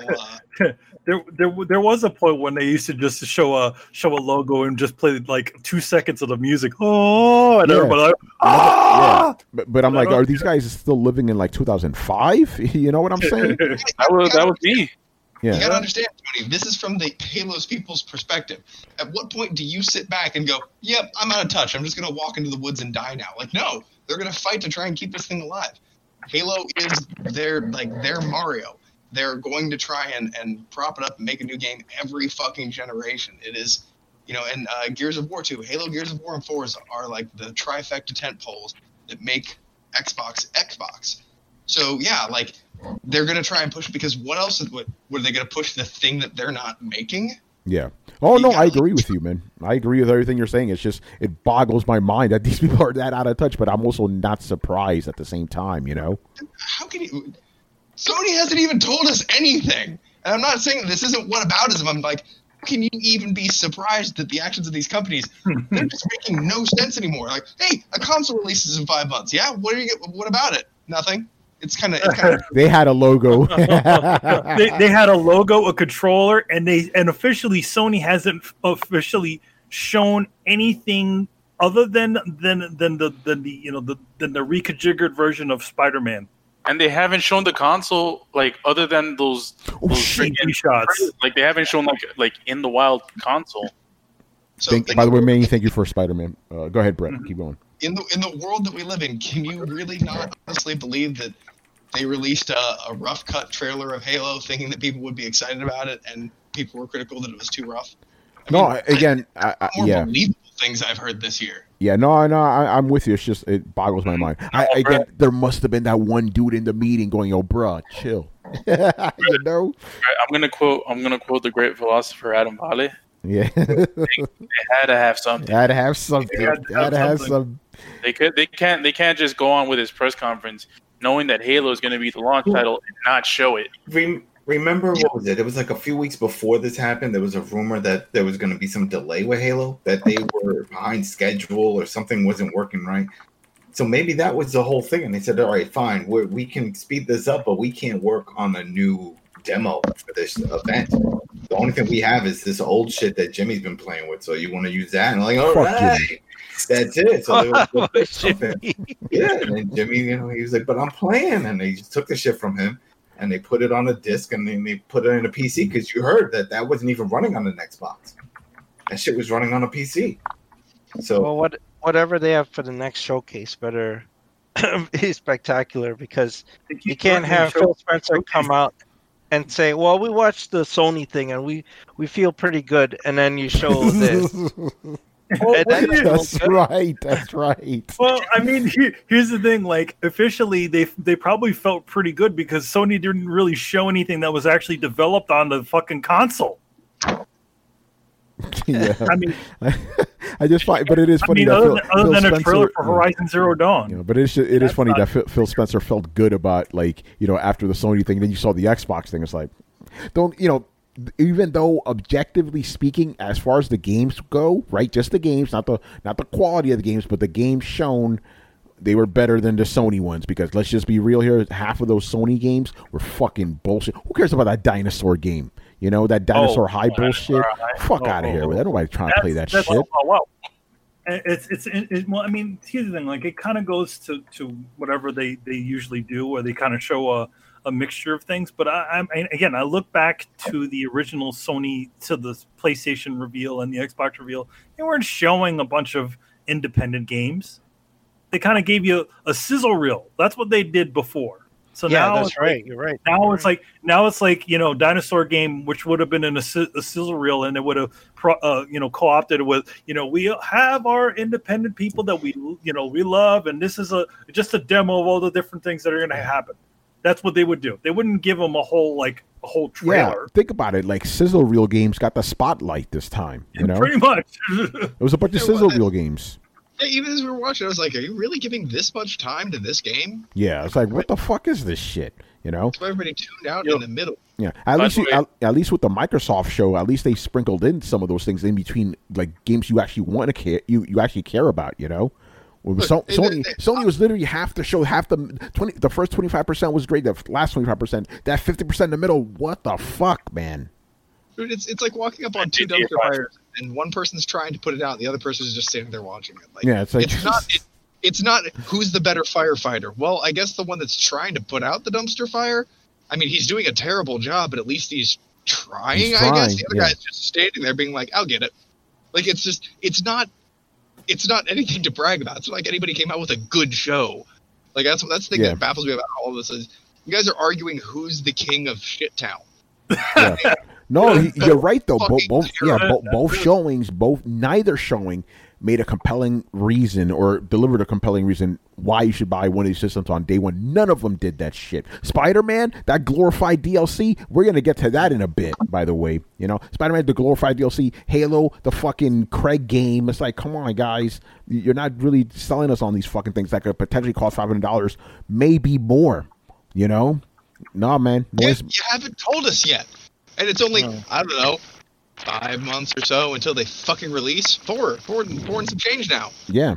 There was a point when they used to just show a logo and just play like 2 seconds of the music. Oh, and everybody like, yeah. But I'm like, are these guys still living in like 2005? You know what I'm saying? that was me. Yeah. You gotta understand, Tony, this is from the Halo's people's perspective. At what point do you sit back and go, yep, I'm out of touch. I'm just gonna walk into the woods and die now? Like, no, they're gonna fight to try and keep this thing alive. Halo is their Mario. They're going to try and prop it up and make a new game every fucking generation. It is, and Gears of War 2, Halo, Gears of War, and Forza are like the trifecta tent poles that make Xbox. So yeah, like they're gonna try and push, because what else? What are they gonna push? The thing that they're not making? Yeah. Oh no, I agree with you, man. I agree with everything you're saying. It's just it boggles my mind that these people are that out of touch. But I'm also not surprised at the same time. How can you? Sony hasn't even told us anything, and I'm not saying this isn't whataboutism. I'm like, how can you even be surprised that the actions of these companies, they're just making no sense anymore? Like, hey, a console releases in 5 months. Yeah, what about it? Nothing. It's kind of. They had a logo. they had a logo, a controller, and officially Sony hasn't officially shown anything other than the reconfigured version of Spider-Man. And they haven't shown the console, like, other than those shots. Like, they haven't shown like in the wild console. So by the way, Manny, thank you for Spider-Man. Go ahead, Brett. Keep going. In the world that we live in, can you really not honestly believe that they released a rough cut trailer of Halo, thinking that people would be excited about it, and people were critical that it was too rough? More believable things I've heard this year. Yeah, no, I'm with you. It's just it boggles my mind. There must have been that one dude in the meeting going, "Yo, bruh, chill." I'm gonna quote the great philosopher Adam Vale. Yeah, they had to have something. They had to have something. They can't just go on with his press conference knowing that Halo is going to be the launch title and not show it. Remember, what was it? It was like a few weeks before this happened. There was a rumor that there was going to be some delay with Halo, that they were behind schedule or something wasn't working right. So maybe that was the whole thing. And they said, all right, fine, we can speed this up, but we can't work on a new demo for this event. The only thing we have is this old shit that Jimmy's been playing with. So you want to use that? And I'm like, all right, that's it. So they were yeah, and then Jimmy, he was like, but I'm playing. And they just took the shit from him. And they put it on a disc, and then they put it in a PC, because you heard that wasn't even running on an Xbox. That shit was running on a PC. So, whatever they have for the next showcase better be spectacular, because you can't have Phil Spencer come out and say, "Well, we watched the Sony thing and we feel pretty good," and then you show this. That's right. Well, I mean, here's the thing. Like, officially, they probably felt pretty good because Sony didn't really show anything that was actually developed on the fucking console. Yeah, I mean, I just find, but it is funny other than Phil a trailer for Horizon Zero Dawn. But it is funny that Phil Spencer felt good about, like, after the Sony thing. Then you saw the Xbox thing. It's like, even though objectively speaking, as far as the games go, right, just the games, not the quality of the games, but the games shown, they were better than the Sony ones, because let's just be real here, half of those Sony games were fucking bullshit. Who cares about that dinosaur game? That dinosaur high bullshit? Fuck out of here with that. Nobody's trying to play that shit. Well, I mean, here's the thing. Like, it kind of goes to whatever they usually do, where they kind of show a mixture of things. But I look back to the original Sony, to the PlayStation reveal and the Xbox reveal. They weren't showing a bunch of independent games. They kind of gave you a sizzle reel. That's what they did before. So yeah, now that's right. You're right. Now it's like Dinosaur Game, which would have been in a sizzle reel, and it would have co-opted with we have our independent people that we love, and this is just a demo of all the different things that are going to happen. That's what they would do. They wouldn't give them a whole trailer. Yeah, think about it. Like sizzle reel games got the spotlight this time. Pretty much. It was a bunch of sizzle reel games. Yeah, even as we were watching, I was like, "Are you really giving this much time to this game?" Yeah, it's like, what the fuck is this shit? So everybody tuned out in the middle. Yeah, at least with the Microsoft show, at least they sprinkled in some of those things in between, like games you actually want to care, you actually care about. Sony was literally half the show, the first 25% was great, the last 25%, that 50% in the middle. What the fuck, man? Dude, it's like walking up on two dumpster fires, and one person's trying to put it out, and the other person's just sitting there watching it. Like, yeah, it's not who's the better firefighter. Well, I guess the one that's trying to put out the dumpster fire. I mean, he's doing a terrible job, but at least he's trying. I guess the other guy's just standing there, being like, "I'll get it." Like, it's not anything to brag about. It's not like anybody came out with a good show. Like that's the thing that baffles me about all of this is you guys are arguing who's the king of shit town. Yeah. No, you're right though. Both showings, neither showing made a compelling reason or delivered a compelling reason why you should buy one of these systems on day one. None of them did that shit. Spider-Man, that glorified DLC, we're gonna get to that in a bit. By the way, Spider-Man, the glorified DLC, Halo, the fucking Craig game. It's like, come on, guys, you're not really selling us on these fucking things that could potentially cost $500, maybe more. Nah, man. You haven't told us yet. And it's only, I don't know, 5 months or so until they fucking release. Four and some change now. Yeah.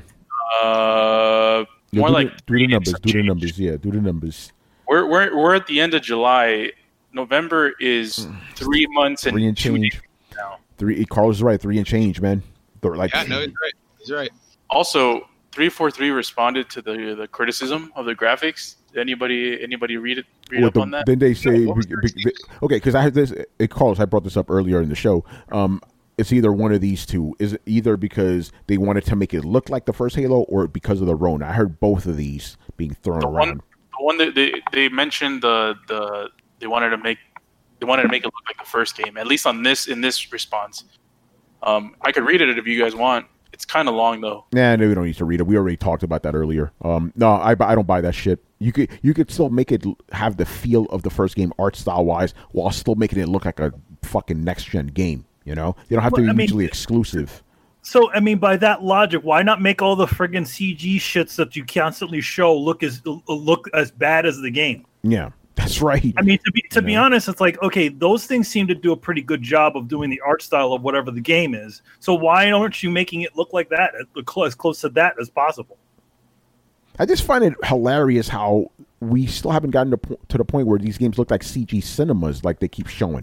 More like do the numbers. Yeah, do the numbers. We're at the end of July. November is 3 months and 3 and change now. Carl's right. 3 and change, man. He's right. He's right. Also, 343 responded to the criticism of the graphics. Anybody read up on that? Then they say, okay, because I had this. Carlos, I brought this up earlier in the show. It's either one of these two. Is it either because they wanted to make it look like the first Halo, or because of the Rona? I heard both of these being thrown around. The one that they mentioned they wanted to make it look like the first game. At least in this response, I could read it if you guys want. It's kind of long though. Nah, no, we don't need to read it. We already talked about that earlier. No, I don't buy that shit. You could still make it have the feel of the first game art style wise, while still making it look like a fucking next gen game. You don't have to be mutually exclusive. So I mean, by that logic, why not make all the friggin' CG shits that you constantly show look as bad as the game? Yeah. That's right. I mean, to be honest, it's like, okay, those things seem to do a pretty good job of doing the art style of whatever the game is. So why aren't you making it look like that, as close to that as possible? I just find it hilarious how we still haven't gotten to the point where these games look like CG cinemas, like they keep showing.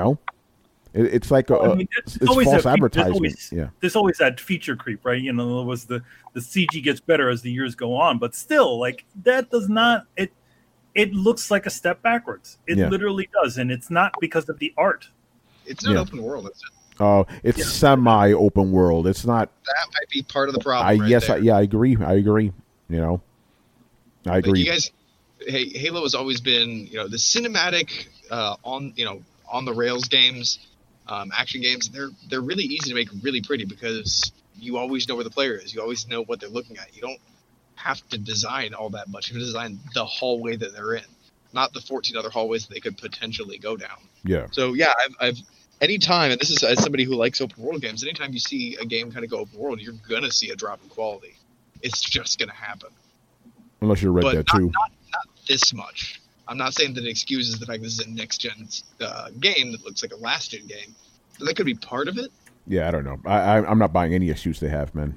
It's like it's false advertising. There's always that feature creep, right? It was the CG gets better as the years go on, but still, like that does not it. It looks like a step backwards. It literally does, and it's not because of the art. It's not open world, is it? Oh, it's semi-open world. It's not. That might be part of the problem. I agree. I agree. I agree. You guys, Halo has always been, the cinematic on the rails games, action games. They're really easy to make really pretty because you always know where the player is. You always know what they're looking at. You don't have to design all that much. You design the hallway that they're in, not the 14 other hallways that they could potentially go down. Yeah. So yeah, I've anytime, and this is as somebody who likes open world games, anytime you see a game kind of go open world, you're gonna see a drop in quality. It's just gonna happen. Unless you're Red Dead 2. Not this much. I'm not saying that it excuses the fact this is a next gen game that looks like a last gen game. So that could be part of it. Yeah, I don't know. I'm not buying any excuse they have, man.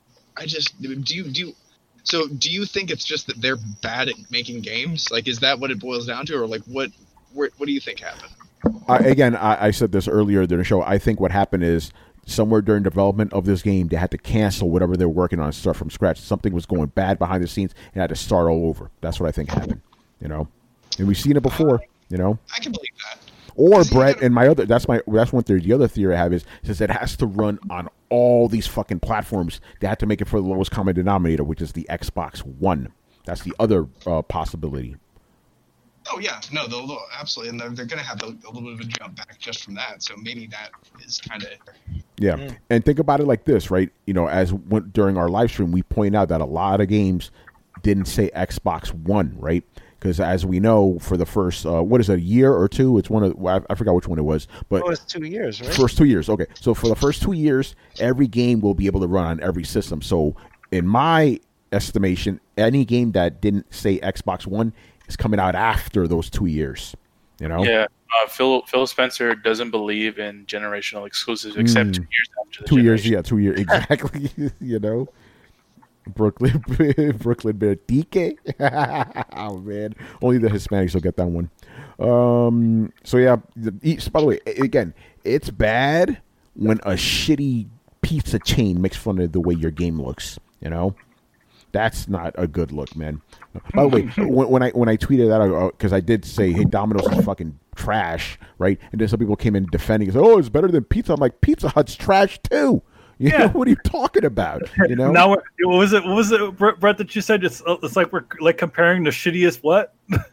Do you think it's just that they're bad at making games? Like, is that what it boils down to, or like what do you think happened? I said this earlier during the show. I think what happened is somewhere during development of this game, they had to cancel whatever they were working on and start from scratch. Something was going bad behind the scenes and had to start all over. That's what I think happened, you know. And we've seen it before, you know. I can believe that. Or Brett, and that's one theory. The other theory I have is it has to run on all these fucking platforms. They had to make it for the lowest common denominator, which is the Xbox One. That's the other possibility. Oh yeah, no, they'll absolutely, and they're going to have a little bit of a jump back just from that. So maybe that is kind of And think about it like this, right? You know, during our live stream, we point out that a lot of games didn't say Xbox One, right? Because as we know, for the first a year or two, it's I forgot which one it was, but it was 2 years, right? First 2 years, okay. So for the first 2 years, every game will be able to run on every system. So in my estimation, any game that didn't say Xbox One is coming out after those 2 years, you know? Yeah, Phil Spencer doesn't believe in generational exclusives except 2 years after the 2 years, generation. 2 years, exactly, you know? Brooklyn Bear DK. Oh, man. Only the Hispanics will get that one. So, yeah, by the way, again, it's bad when a shitty pizza chain makes fun of the way your game looks, you know? That's not a good look, man. By the way, when I tweeted that, because I did say, hey, Domino's is fucking trash, right? And then some people came in defending, oh, it's better than pizza. I'm like, Pizza Hut's trash too. You know, what are you talking about? You know? Now, what was it, Brett, that you said? It's like we're like comparing the shittiest what?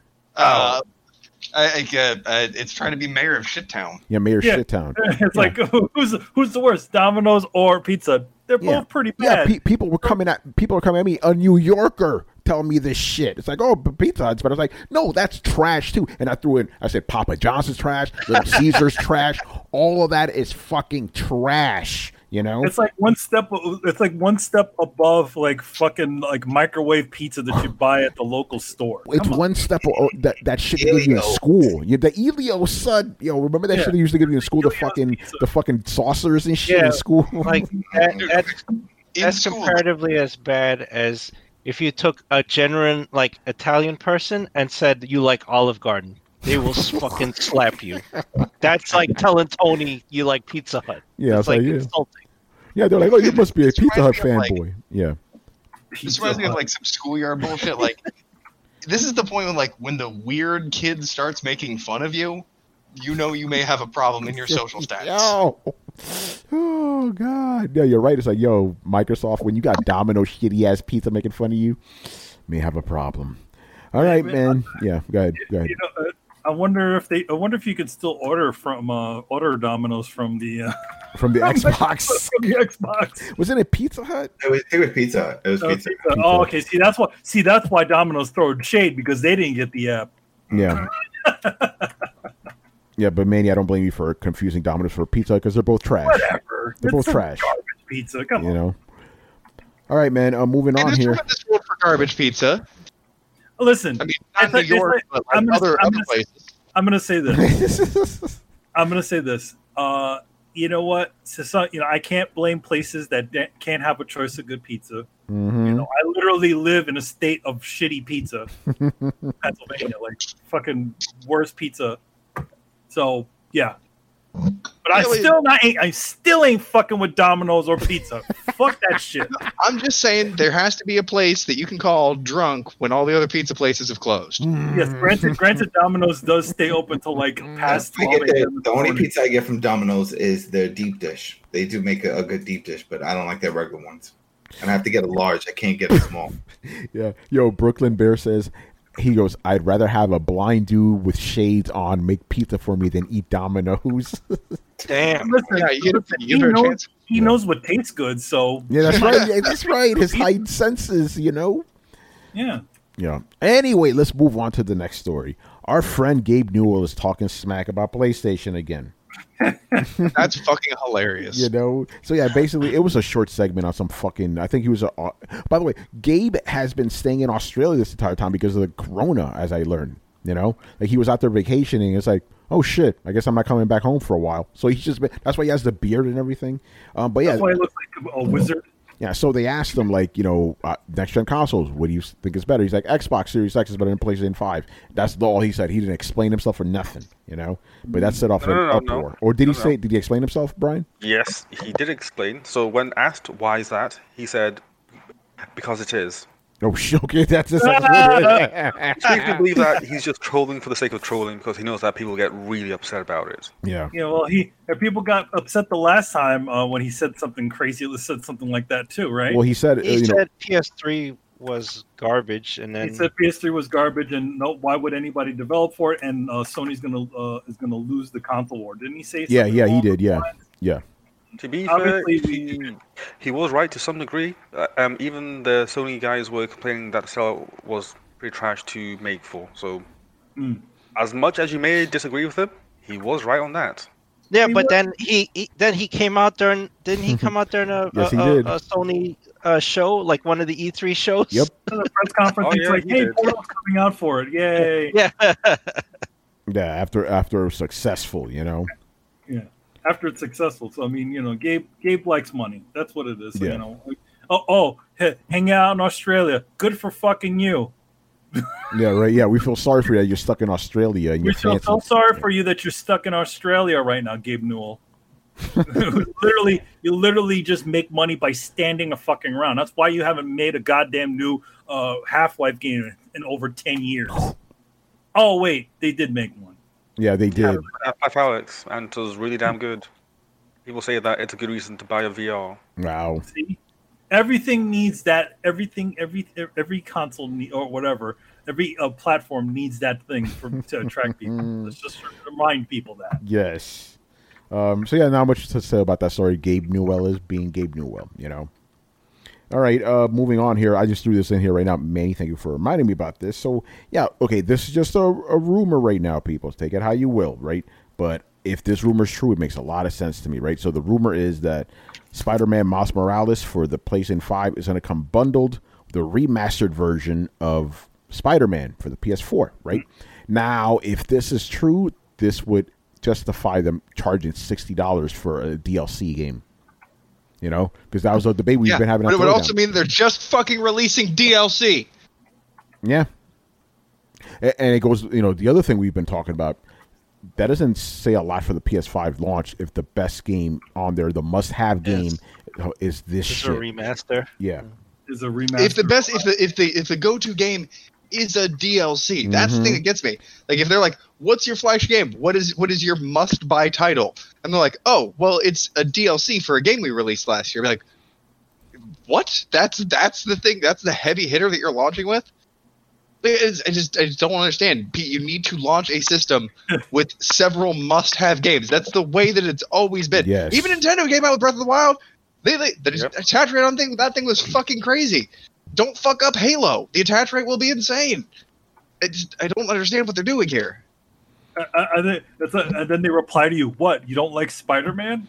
It's trying to be mayor of Shittown. Yeah, mayor of Shittown. It's like who's the worst, Domino's or Pizza? They're both pretty bad. Yeah, people were coming at me, a New Yorker, telling me this shit. It's like, oh, but Pizza Hut's, but I was like, no, that's trash too. And I said, Papa John's is trash, Little Caesar's trash. All of that is fucking trash. You know, it's like one step above like fucking like microwave pizza that you buy at the local store. It's one step that shit they give you in school. The Elio son, remember that shit they used to give you in school? The fucking saucers and shit in school. Like that's comparatively as bad as if you took a genuine like Italian person and said you like Olive Garden. They will fucking slap you. That's like telling Tony you like Pizza Hut. Yeah, it's like insulting. Yeah, they're like, oh, you must be a Pizza Hut fanboy. Yeah. This reminds me of like some schoolyard bullshit. Like, this is the point when the weird kid starts making fun of you, you know you may have a problem in your social status. Oh, God. Yeah, you're right. It's like, yo, Microsoft, when you got Domino's shitty ass pizza making fun of you, may have a problem. All right, man. Yeah, go ahead. You know, I wonder if you could still order Domino's from the Xbox. From the Xbox. Wasn't it Pizza Hut? It was Pizza Hut. It was Pizza Hut. Oh, okay. See, that's why Domino's throwing shade because they didn't get the app. Yeah. Yeah, but Manny, I don't blame you for confusing Domino's for Pizza Hut because they're both trash. Whatever. They're both trash. Garbage pizza. Come on. You know. All right, man. Moving on here. This road for garbage pizza. Listen, I mean, not New York, but like other places. I'm gonna say this. You know what? I can't blame places that can't have a choice of good pizza. Mm-hmm. You know, I literally live in a state of shitty pizza, Pennsylvania, like fucking worst pizza. So yeah. But I still ain't fucking with Domino's or pizza. Fuck that shit. I'm just saying there has to be a place that you can call drunk when all the other pizza places have closed. Yes, granted, Domino's does stay open till like past 12 a.m. The only pizza I get from Domino's is their deep dish. They do make a good deep dish, but I don't like their regular ones. And I have to get a large. I can't get a small. Yeah. Yo, Brooklyn Bear says, he goes, I'd rather have a blind dude with shades on make pizza for me than eat Domino's. Damn. Listen, he knows what tastes good, so... Yeah, that's right. Yeah, that's right. His heightened senses, you know? Yeah. Yeah. Anyway, let's move on to the next story. Our friend Gabe Newell is talking smack about PlayStation again. That's fucking hilarious. You know? So, yeah, basically, it was a short segment on some fucking... I think he was a... By the way, Gabe has been staying in Australia this entire time because of the corona, as I learned. You know? Like, he was out there vacationing. It's like, oh, shit, I guess I'm not coming back home for a while. So, he's just been... That's why he has the beard and everything. But, yeah. That's why he looks like a wizard. Yeah, so they asked him, like, next gen consoles, what do you think is better? He's like, Xbox Series X is better than PlayStation 5. That's all he said. He didn't explain himself or nothing, But that set off an uproar. No. Or did he explain himself, Brian? Yes, he did explain. So when asked why is that, he said, because it is. Oh, okay, that's It makes me believe that he's just trolling for the sake of trolling because he knows that people get really upset about it. Yeah. Well, people got upset the last time when he said something crazy. He said something like that too, right? Well, he said PS3 was garbage, and then he said PS3 was garbage, and why would anybody develop for it? And Sony's gonna lose the console war. Didn't he say? Yeah, he did. Yeah. To be fair, he was right to some degree. Even the Sony guys were complaining that the cell was pretty trash to make for. So, as much as you may disagree with him, he was right on that. Yeah, but then he came out there and didn't he come out there in a Sony show, like one of the E3 shows? Yep. The press conference. He's like, "Hey, Portal's coming out for it! Yay!" Yeah. Yeah. After it was successful, Yeah. After it's successful. So, I mean, Gabe likes money. That's what it is. Yeah. Hang out in Australia. Good for fucking you. Yeah, right. Yeah, we feel sorry for you that you're stuck in Australia. And we feel so sorry for you that you're stuck in Australia right now, Gabe Newell. You literally just make money by standing a fucking around. That's why you haven't made a goddamn new Half-Life game in over 10 years. Oh, wait. They did make one. Yeah, they did. Half-Alex, and it was really damn good. People say that it's a good reason to buy a VR. Wow. See? Everything needs that. Every console or whatever, every platform needs that thing to attract people. Let's just remind people that. Yes. So yeah, not much to say about that story. Gabe Newell is being Gabe Newell, All right, moving on here. I just threw this in here right now. Manny, thank you for reminding me about this. So, yeah, okay, this is just a rumor right now, people. Take it how you will, right? But if this rumor is true, it makes a lot of sense to me, right? So the rumor is that Spider-Man Miles Morales for the PlayStation 5 is going to come bundled with the remastered version of Spider-Man for the PS4, right? Now, if this is true, this would justify them charging $60 for a DLC game. Because that was a debate we've been having. But it would also mean they're just fucking releasing DLC. Yeah. And it goes, the other thing we've been talking about, that doesn't say a lot for the PS5 launch if the best game on there, the must-have game, is this shit. It's a remaster. Yeah. Is a remaster. If the go-to game is a DLC, that's the thing that gets me. Like, if they're like, what's your flash game? What is your must-buy title? And they're like, oh, well, it's a DLC for a game we released last year. I'd be like, what? That's the thing? That's the heavy hitter that you're launching with? I just don't understand. You need to launch a system with several must-have games. That's the way that it's always been. Yes. Even Nintendo came out with Breath of the Wild. The attach rate on that thing was fucking crazy. Don't fuck up Halo. The attach rate will be insane. I don't understand what they're doing here. And then they reply to you, what? You don't like Spider-Man?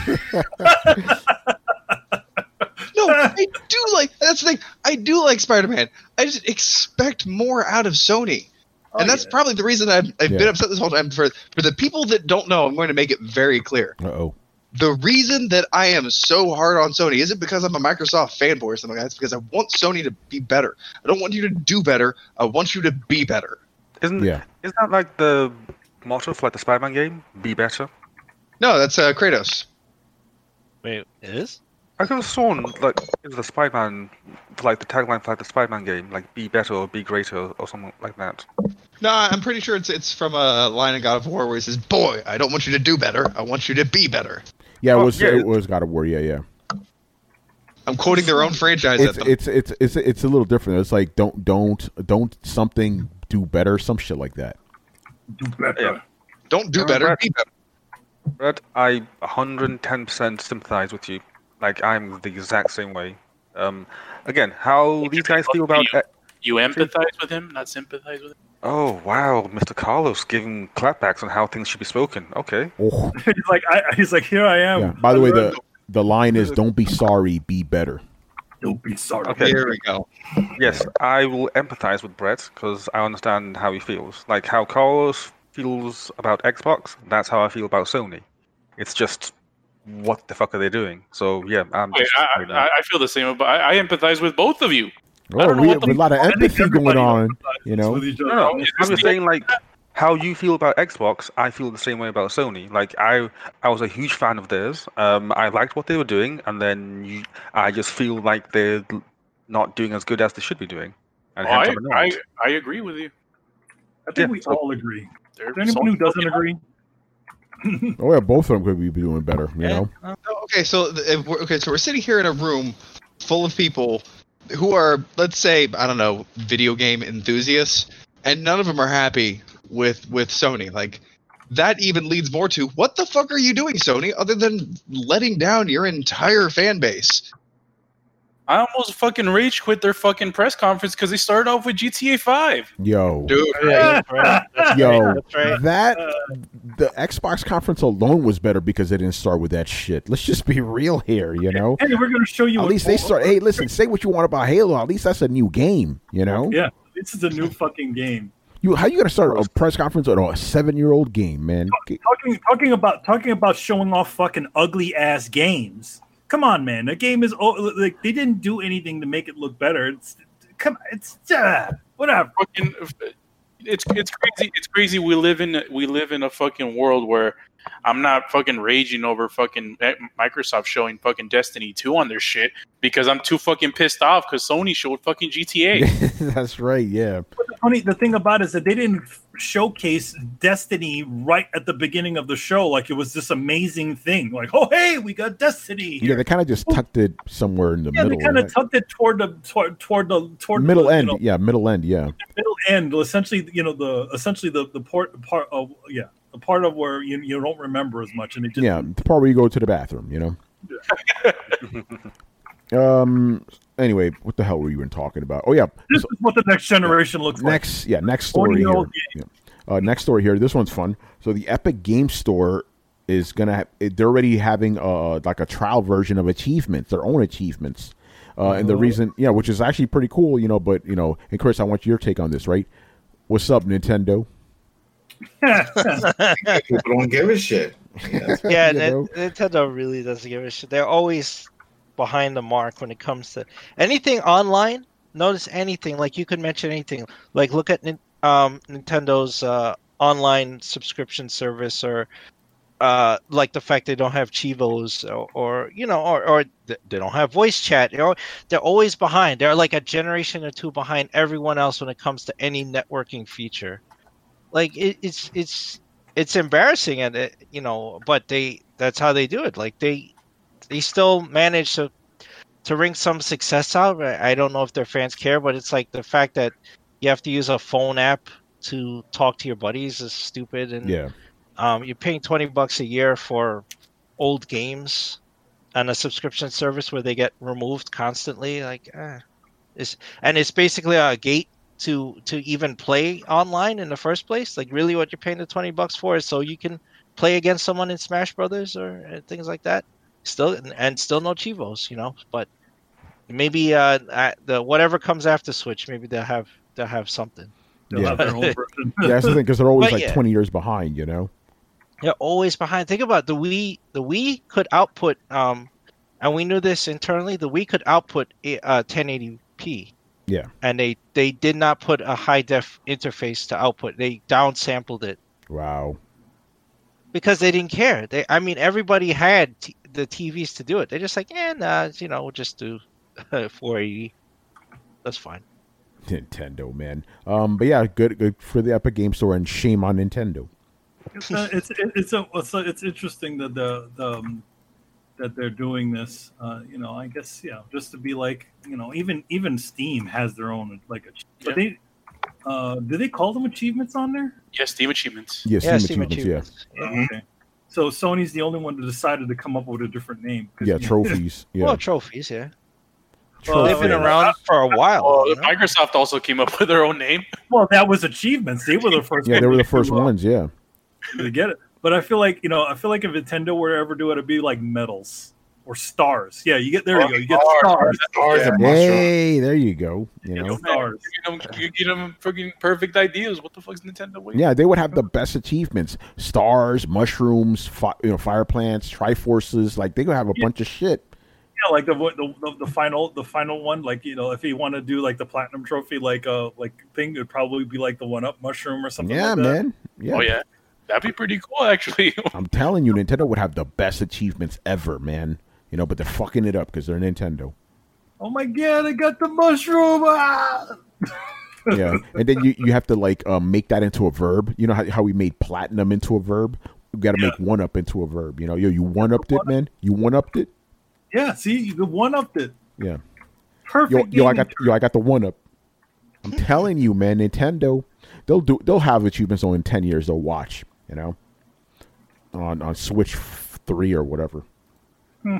No, I do like. That's the thing. I do like Spider-Man. I just expect more out of Sony, and that's probably the reason I've been upset this whole time. For the people that don't know, I'm going to make it very clear. Uh-oh. The reason that I am so hard on Sony isn't because I'm a Microsoft fanboy or something like that. It's because I want Sony to be better. I don't want you to do better. I want you to be better. Isn't that like the motto for like the Spider-Man game? Be better. No, that's Kratos. Wait, it is? I could have sworn like it was the Spider-Man, like the tagline for like the Spider-Man game, like "Be better" or "Be greater" or something like that. No, I'm pretty sure it's from a line in God of War where he says, "Boy, I don't want you to do better. I want you to be better." Yeah, it was God of War. Yeah. I'm quoting their own franchise at them. It's a little different. It's like don't something do better, some shit like that. Do better. Yeah. Don't do better. Be better. Brett, I 110% sympathize with you. Like, I'm the exact same way. Again, how these guys feel about... You empathize with him, not sympathize with him? Oh, wow. Mr. Carlos giving clapbacks on how things should be spoken. Okay. Oh. he's like, here I am. Yeah. By the way, the line is, don't be sorry, be better. Don't be sorry. Okay. Here we go. Yes, I will empathize with Brett, because I understand how he feels. Like, how Carlos feels about Xbox, that's how I feel about Sony. It's just what the fuck are they doing? So yeah, I feel the same about. I empathize with both of you. Oh, we have a lot of empathy going on. You know, no, I'm just saying like. How you feel about Xbox, I feel the same way about Sony. Like I was a huge fan of theirs. I liked what they were doing, and then I just feel like they're not doing as good as they should be doing. And I agree with you. I think we all agree. Is there anyone who doesn't agree? Oh yeah, both of them could be doing better. You know. Okay, so we're sitting here in a room full of people who are, let's say, I don't know, video game enthusiasts, and none of them are happy with Sony. Like, that even leads more to, what the fuck are you doing, Sony, other than letting down your entire fan base? I almost fucking rage quit their fucking press conference because they started off with GTA 5. Yo, dude, the Xbox conference alone was better because they didn't start with that shit. Let's just be real here, you know. Hey, we're gonna show you. At least they start. Hey, listen, say what you want about Halo. At least that's a new game, you know. Yeah, this is a new fucking game. How you gonna start a press conference on a 7-year-old game, man? Talking about showing off fucking ugly ass games. Come on, man. The game is like they didn't do anything to make it look better. It's whatever. It's crazy. It's crazy. We live in a fucking world where I'm not fucking raging over fucking Microsoft showing fucking Destiny 2 on their shit because I'm too fucking pissed off because Sony showed fucking GTA. That's right, yeah. But the thing about it is that they didn't showcase Destiny right at the beginning of the show like it was this amazing thing. Like, oh hey, we got Destiny here. Yeah, they kind of just tucked it somewhere in the middle. Yeah, they kind of tucked it toward the middle end. Middle end. Yeah, middle end. Essentially, the part of the part of where you don't remember as much, and it just the part where you go to the bathroom, you know. Anyway, what the hell were you even talking about? Oh yeah, this is what the next generation looks like. Next story here. Next story here. This one's fun. So the Epic Game Store is gonna. They're already having like a trial version of achievements, their own achievements, and the reason, which is actually pretty cool, you know. But and Chris, I want your take on this, right? What's up, Nintendo? People don't give a shit. Yeah, Nintendo really doesn't give a shit. They're always behind the mark when it comes to anything online. Notice anything, like you could mention anything. Like look at Nintendo's online subscription service, or like the fact they don't have Chivos, or they don't have voice chat. They're always behind. They're like a generation or two behind everyone else when it comes to any networking feature. Like it's embarrassing, and but that's how they do it. Like they still manage to wring some success out. I don't know if their fans care, but it's like the fact that you have to use a phone app to talk to your buddies is stupid. And you're paying $20 a year for old games on a subscription service where they get removed constantly. Like, it's basically a gate to even play online in the first place. Like, really, what you're paying the $20 for is so you can play against someone in Smash Brothers or things like that. Still no Chivos, but maybe the whatever comes after Switch, maybe they'll have something. They'll have their own version. Yeah, that's the thing, because they're always 20 years behind, They're always behind. Think about the Wii. The Wii could output, and we knew this internally. The Wii could output 1080p. Yeah, and they did not put a high def interface to output. They downsampled it. Wow. Because they didn't care. Everybody had the TVs to do it. They're just like, we'll just do 480. That's fine. Nintendo, man. But yeah, good for the Epic Game Store, and shame on Nintendo. It's interesting that that they're doing this. I guess just to be like, even Steam has their own but they. Do they call them achievements on there? Yes, Steam Achievements. Yes, Steam Achievements. Yeah. Okay. So Sony's the only one that decided to come up with a different name. Yeah, trophies. Yeah. Well, trophies, yeah. They've been around for a while. Microsoft also came up with their own name. Well, that was achievements. They were the first. Yeah, they were the first ones. Yeah. To get it, but I feel like if Nintendo were to ever do it, it'd be like medals. or stars. Yeah, you get you go. You get stars. Hey, there you go. You know, stars. You get them freaking perfect ideas. What the fuck's Nintendo waiting? Yeah, they would have the best achievements: stars, mushrooms, fire plants, Triforces. Like they could have a bunch of shit. Yeah, like the final one. Like if you want to do like the platinum trophy, like thing, it'd probably be like the 1-up mushroom or something. Yeah, like that. man. Yeah. Oh yeah. That'd be pretty cool, actually. I'm telling you, Nintendo would have the best achievements ever, man. You know, but they're fucking it up because they're Nintendo. Oh my god, I got the mushroom! Ah! Yeah, and then you have to like make that into a verb. You know how we made platinum into a verb? We got to make 1-up into a verb. You know, you 1-upped it, man. You 1-upped it. Yeah, see, you 1-upped it. Yeah, perfect. Yo, I got the 1-up. I'm telling you, man, Nintendo, they'll have achievements on in 10 years. They'll watch. You know, on Switch 3 or whatever. All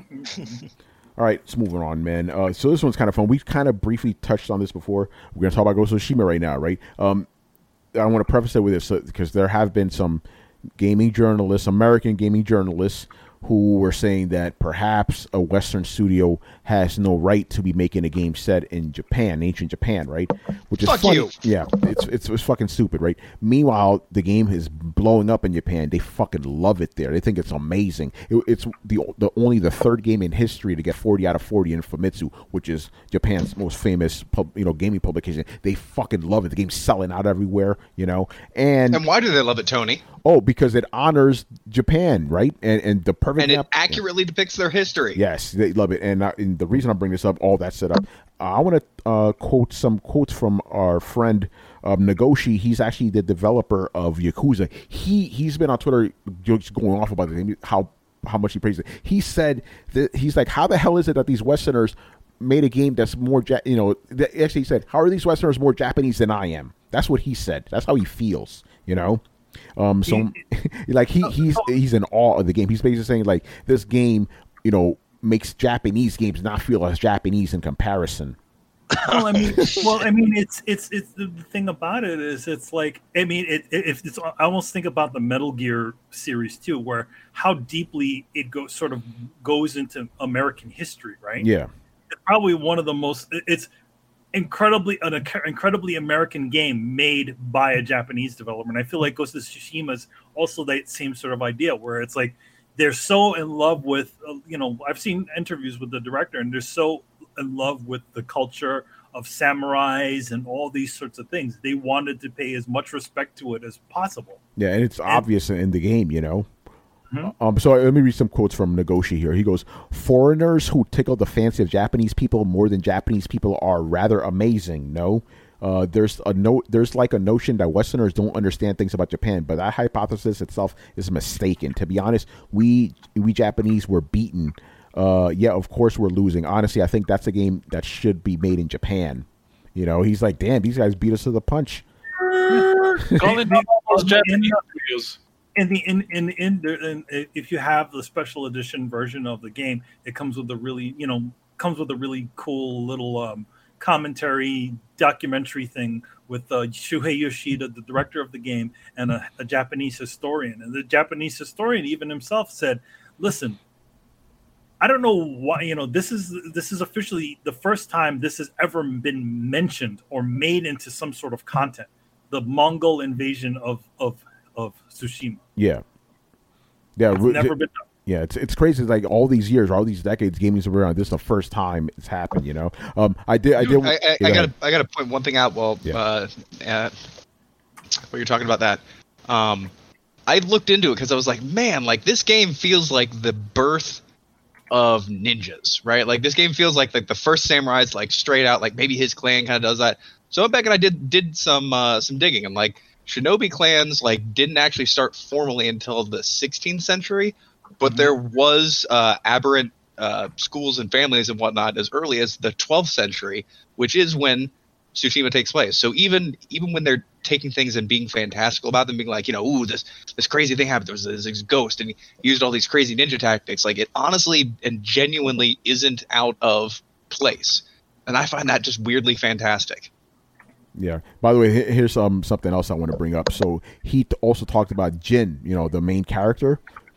right, let's move on, man. So this one's kind of fun. We kind of briefly touched on this before. We're going to talk about Ghost of Tsushima right now, right? I want to preface it with this because there have been some gaming journalists, American gaming journalists, who were saying that perhaps a Western studio has no right to be making a game set in Japan, ancient Japan, right? Which is funny. You. Yeah, it's fucking stupid, right? Meanwhile, the game is blowing up in Japan. They fucking love it there. They think it's amazing. It's only the third game in history to get 40 out of 40 in Famitsu, which is Japan's most famous gaming publication. They fucking love it. The game's selling out everywhere, you know. And why do they love it, Tony? Oh, because it honors Japan, right? And the perfect and it accurately depicts their history. Yes, they love it. And the reason I'm bringing this up, all that set up, I want to quote some quotes from our friend Nagoshi. He's actually the developer of Yakuza. He's been on Twitter just going off about the game, how much he praises it. He said that he's like, how the hell is it that these Westerners made a game that's more, actually he said, how are these Westerners more Japanese than I am? That's what he said. That's how he feels, you know? So like he's in awe of the game. He's basically saying like this game, makes Japanese games not feel as Japanese in comparison. Well, I mean, it's the thing about it is it's like, I mean, I almost think about the Metal Gear series too, where how deeply it goes into American history, right? Yeah, it's probably one of the most. It's an incredibly American game made by a Japanese developer, and I feel like Ghost of Tsushima is also that same sort of idea, where it's like they're so in love with, I've seen interviews with the director, and they're so in love with the culture of samurais and all these sorts of things. They wanted to pay as much respect to it as possible. Yeah, and it's obvious in the game, Mm-hmm. So let me read some quotes from Nagoshi here. He goes, "Foreigners who tickle the fancy of Japanese people more than Japanese people are rather amazing. No, there's like a notion that Westerners don't understand things about Japan, but that hypothesis itself is mistaken. To be honest, we Japanese were beaten. Yeah, of course we're losing. Honestly, I think that's a game that should be made in Japan. He's like, damn, these guys beat us to the punch. If you have the special edition version of the game, it comes with a really cool little commentary documentary thing with Shuhei Yoshida, the director of the game, and a Japanese historian. And the Japanese historian even himself said, "Listen, I don't know why, this is officially the first time this has ever been mentioned or made into some sort of content. The Mongol invasion of Tsushima. Yeah. It's never been done. Yeah, it's crazy. Like all these years, all these decades, gaming's been around. This is the first time it's happened. I got to point one thing out. Well, while you're talking about that, I looked into it because I was like, man, like this game feels like the birth of ninjas, right? Like this game feels like the first samurai's like straight out, like maybe his clan kind of does that. So I went back and I did some digging, and like shinobi clans like didn't actually start formally until the 16th century, but there was aberrant schools and families and whatnot as early as the 12th century, which is when Tsushima takes place. So even when they're taking things and being fantastical about them, being like, ooh, this crazy thing happened. There was this ghost, and he used all these crazy ninja tactics. Like it honestly and genuinely isn't out of place, and I find that just weirdly fantastic. Yeah. By the way, here's something else I want to bring up. So he also talked about Jin, the main character.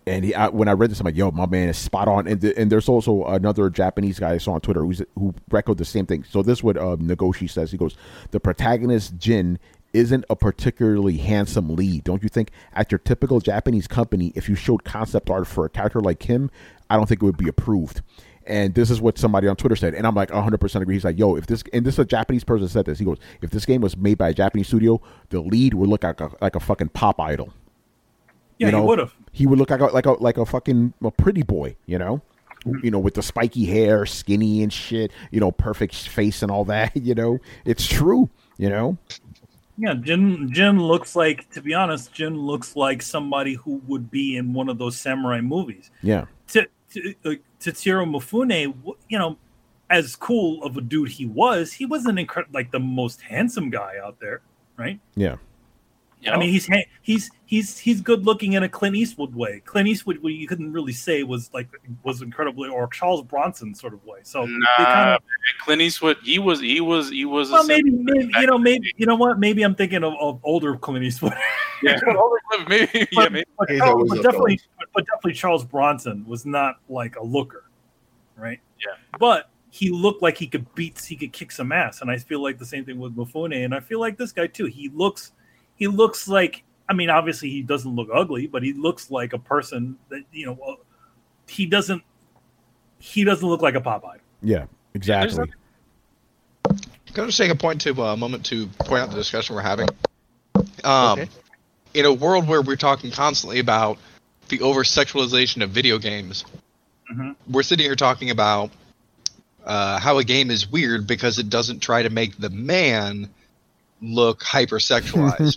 And when I read this, I'm like, yo, my man is spot on. And there's also another Japanese guy I saw on Twitter who echoed the same thing. So this is what Nagoshi says. He goes, the protagonist, Jin, isn't a particularly handsome lead. Don't you think at your typical Japanese company, if you showed concept art for a character like him, I don't think it would be approved. And this is what somebody on Twitter said. And I'm like, 100% agree. He's like, yo, this is a Japanese person said this. He goes, if this game was made by a Japanese studio, the lead would look like a fucking pop idol. Yeah, he would have. He would look like a fucking pretty boy, with the spiky hair, skinny and shit, perfect face and all that, It's true, Yeah, Jin looks like, to be honest, Jin looks like somebody who would be in one of those samurai movies. Yeah. Tetsuro Mifune, as cool of a dude he wasn't like the most handsome guy out there, right? Yeah. I mean, he's good looking in a Clint Eastwood way. Clint Eastwood, you couldn't really say was incredibly, or Charles Bronson sort of way. So Clint Eastwood, he was. Well, maybe you know what? Maybe I'm thinking of older Clint Eastwood. Yeah, maybe. But definitely Charles Bronson was not like a looker, right? Yeah, but he looked like he could kick some ass, and I feel like the same thing with Mifune, and I feel like this guy too. He looks like, I mean, obviously he doesn't look ugly, but he looks like a person that, he doesn't look like a Popeye. Yeah, exactly. Can I just take a moment to point out the discussion we're having? Okay. In a world where we're talking constantly about the over-sexualization of video games, we're sitting here talking about how a game is weird because it doesn't try to make the man look hypersexualized.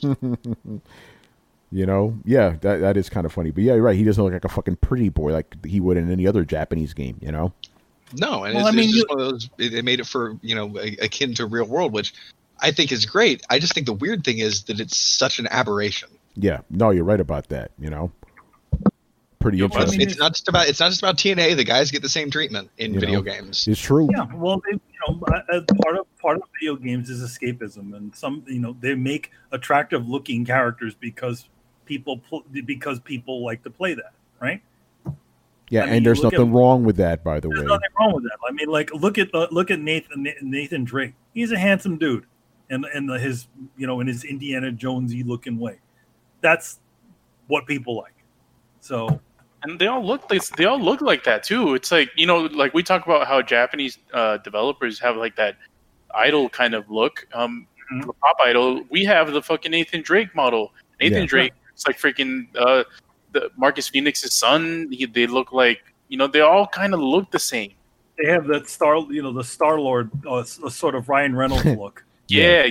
Yeah, that is kind of funny. But yeah, you're right. He doesn't look like a fucking pretty boy like he would in any other Japanese game, No, and it's just one of those. They made it for akin to real world, which I think is great. I just think the weird thing is that it's such an aberration. Yeah, no, you're right about that. Pretty interesting. It's not just about TNA. The guys get the same treatment in video games. It's true. Yeah, well, part of video games is escapism, and some they make attractive looking characters because people like to play that, right? Yeah, and there's nothing wrong with that, by the way. There's nothing wrong with that. I mean, like look at Nathan Drake. He's a handsome dude, in his Indiana Jonesy looking way. That's what people like. So. And they all look like that too. It's like, like we talk about how Japanese developers have like that idol kind of look. The pop idol. We have the fucking Nathan Drake model. Nathan Drake. It's like freaking the Marcus Phoenix's son. They look like they all kind of look the same. They have that the Star-Lord sort of Ryan Reynolds look. Yeah.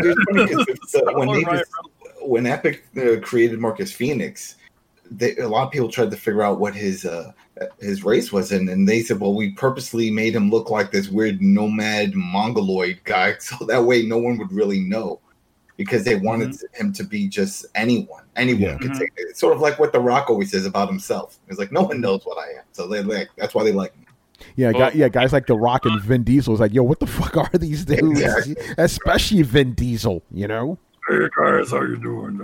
When Epic created Marcus Phoenix, a lot of people tried to figure out what his race was, and they said, well, we purposely made him look like this weird nomad mongoloid guy, so that way no one would really know, because they wanted him to be just anyone could take it. It's sort of like what The Rock always says about himself. It's like, no one knows what I am, so that's why they like me. Yeah, guys like The Rock and Vin Diesel is like, yo, what the fuck are these dudes? Exactly. Especially Vin Diesel, Hey guys, how you doing?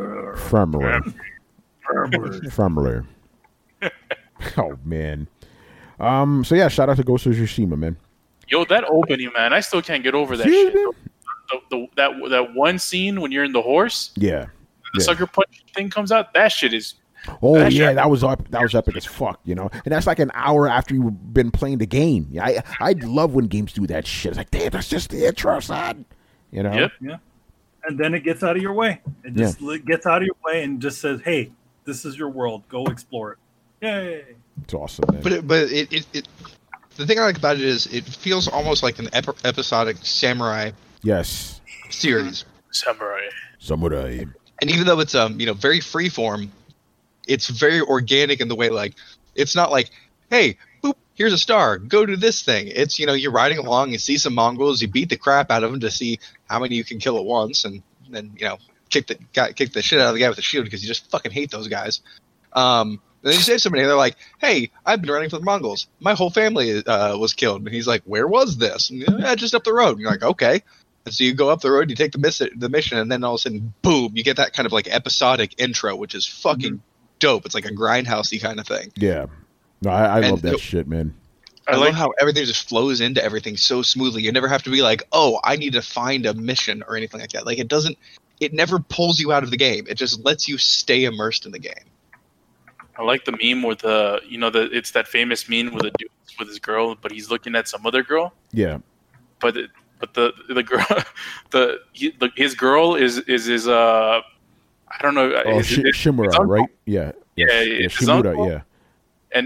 Frumler. Oh man. So yeah, shout out to Ghost of Tsushima, man. Yo, that opening, man, I still can't get over that shit. That one scene when you're in the horse. Yeah. The sucker punch thing comes out. That shit is. Oh yeah, that was epic as fuck, and that's like an hour after you've been playing the game. I love when games do that shit. It's like, damn, that's just the intro, son. Yep. Yeah. And then it gets out of your way. It just gets out of your way and just says, "Hey, this is your world. Go explore it." Yay! It's awesome, man. But it the thing I like about it is it feels almost like an episodic samurai. Yes. Series. Samurai. And even though it's very freeform, it's very organic in the way, like, it's not like, hey, boop, here's a star, go do this thing. It's, you're riding along, you see some Mongols, you beat the crap out of them to see how many you can kill at once, and then, kick the shit out of the guy with the shield because you just fucking hate those guys. And then you save somebody, and they're like, hey, I've been running for the Mongols. My whole family was killed. And he's like, where was this? And, just up the road. And you're like, okay. And so you go up the road, you take the mission, and then all of a sudden, boom, you get that kind of like episodic intro, which is fucking dope. It's like a grindhousey kind of thing. Yeah. No, I love that shit, man. I love how everything just flows into everything so smoothly. You never have to be like, oh, I need to find a mission or anything like that. Like it never pulls you out of the game. It just lets you stay immersed in the game. I like the meme with it's that famous meme with a dude with his girl, but he's looking at some other girl. Yeah. But the girl, his girl is his I don't know. Shimura, right? Yeah. Yeah. Shimura, yeah. And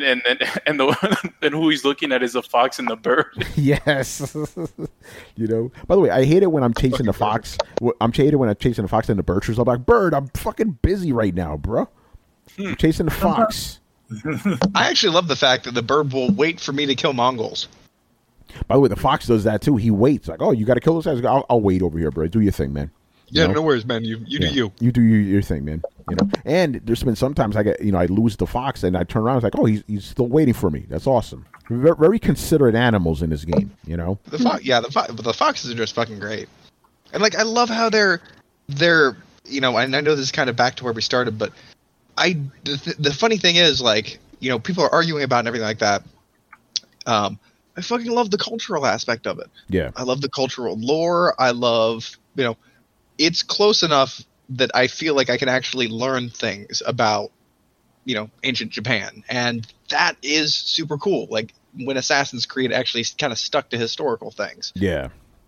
who he's looking at is a fox and the bird. Yes. By the way, I hate it when I'm chasing the fox. I'm chasing the fox and the bird. I'm like, bird, I'm fucking busy right now, bro. I'm chasing the fox. I actually love the fact that the bird will wait for me to kill Mongols. By the way, the fox does that too. He waits. Like, oh, you got to kill those guys? I'll wait over here, bro. Do your thing, man. No worries, man. You do you. You do your thing, man. And there's been sometimes I get, I lose the fox and I turn around. It's like, oh, he's still waiting for me. That's awesome. Very, very considerate animals in this game. The foxes are just fucking great. And like, I love how they're. And I know this is kind of back to where we started, but the funny thing is, like, people are arguing about and everything like that. I fucking love the cultural aspect of it. Yeah. I love the cultural lore. I love, it's close enough that I feel like I can actually learn things about, ancient Japan. And that is super cool. Like when Assassin's Creed actually kind of stuck to historical things. Yeah.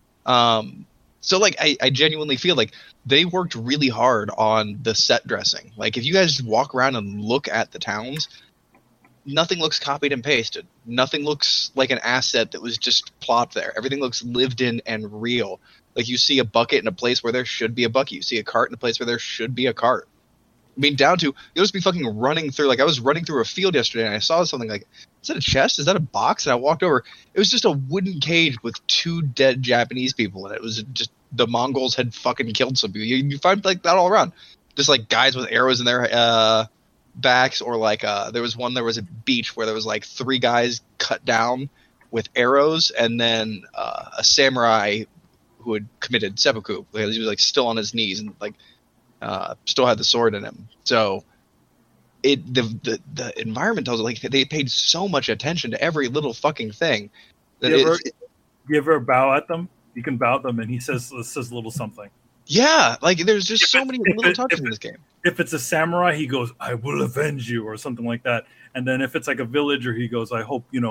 So like, I genuinely feel like they worked really hard on the set dressing. Like if you guys walk around and look at the towns, nothing looks copied and pasted. Nothing looks like an asset that was just plopped there. Everything looks lived in and real. Like you see a bucket in a place where there should be a bucket. You see a cart in a place where there should be a cart. I mean, down to, you'll just be fucking running through. Like I was running through a field yesterday and I saw something like, is that a chest? Is that a box? And I walked over. It was just a wooden cage with 2 dead Japanese people in it. It was just the Mongols had fucking killed some people. You find like that all around. Just like guys with arrows in their backs, or like there was a beach where there was like 3 guys cut down with arrows, and then a samurai who had committed seppuku. He was like still on his knees and like still had the sword in him. So the environment tells it, like they paid so much attention to every little fucking thing. That you ever bow at them? You can bow at them, and he says a little something. Yeah, like there's just so many little touches in this game. If it's a samurai, he goes, "I will avenge you," or something like that. And then if it's like a villager, he goes, "I hope you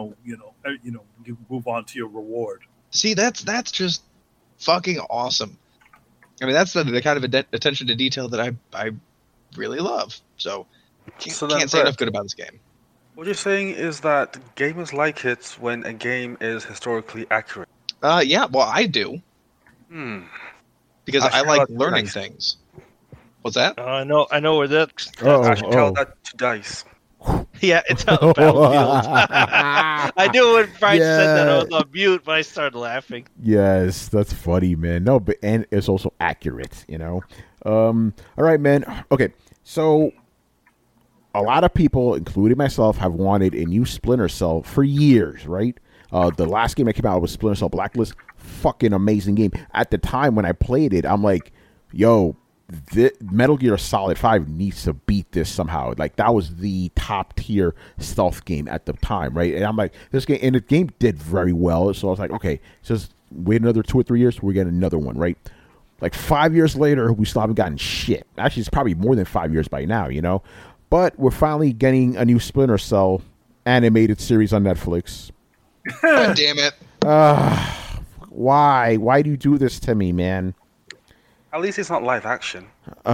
move on to your reward." See, that's just fucking awesome. I mean, that's the kind of attention to detail that I really love. So can't say enough good about this game. What you're saying is that gamers like it when a game is historically accurate. Yeah, well, I do. Because I like learning things. What's that? I know where that's. I should tell that to DICE. Yeah, it's on Battlefield. I knew when Brian said that I was on mute, but I started laughing. Yes, that's funny, man. No, but and it's also accurate, All right, man. Okay, so a lot of people, including myself, have wanted a new Splinter Cell for years, right? The last game that came out was Splinter Cell Blacklist. Fucking amazing game. At the time when I played it, I'm like, yo, Metal Gear Solid 5 needs to beat this somehow. Like, that was the top tier stealth game at the time, right? And I'm like, this game, and the game did very well. So I was like, okay, just wait another 2 or 3 years, we're getting another one, right? Like 5 years later, we still haven't gotten shit. Actually, it's probably more than 5 years by now, But we're finally getting a new Splinter Cell animated series on Netflix. God damn it. Why? Why do you do this to me, man? At least it's not live action.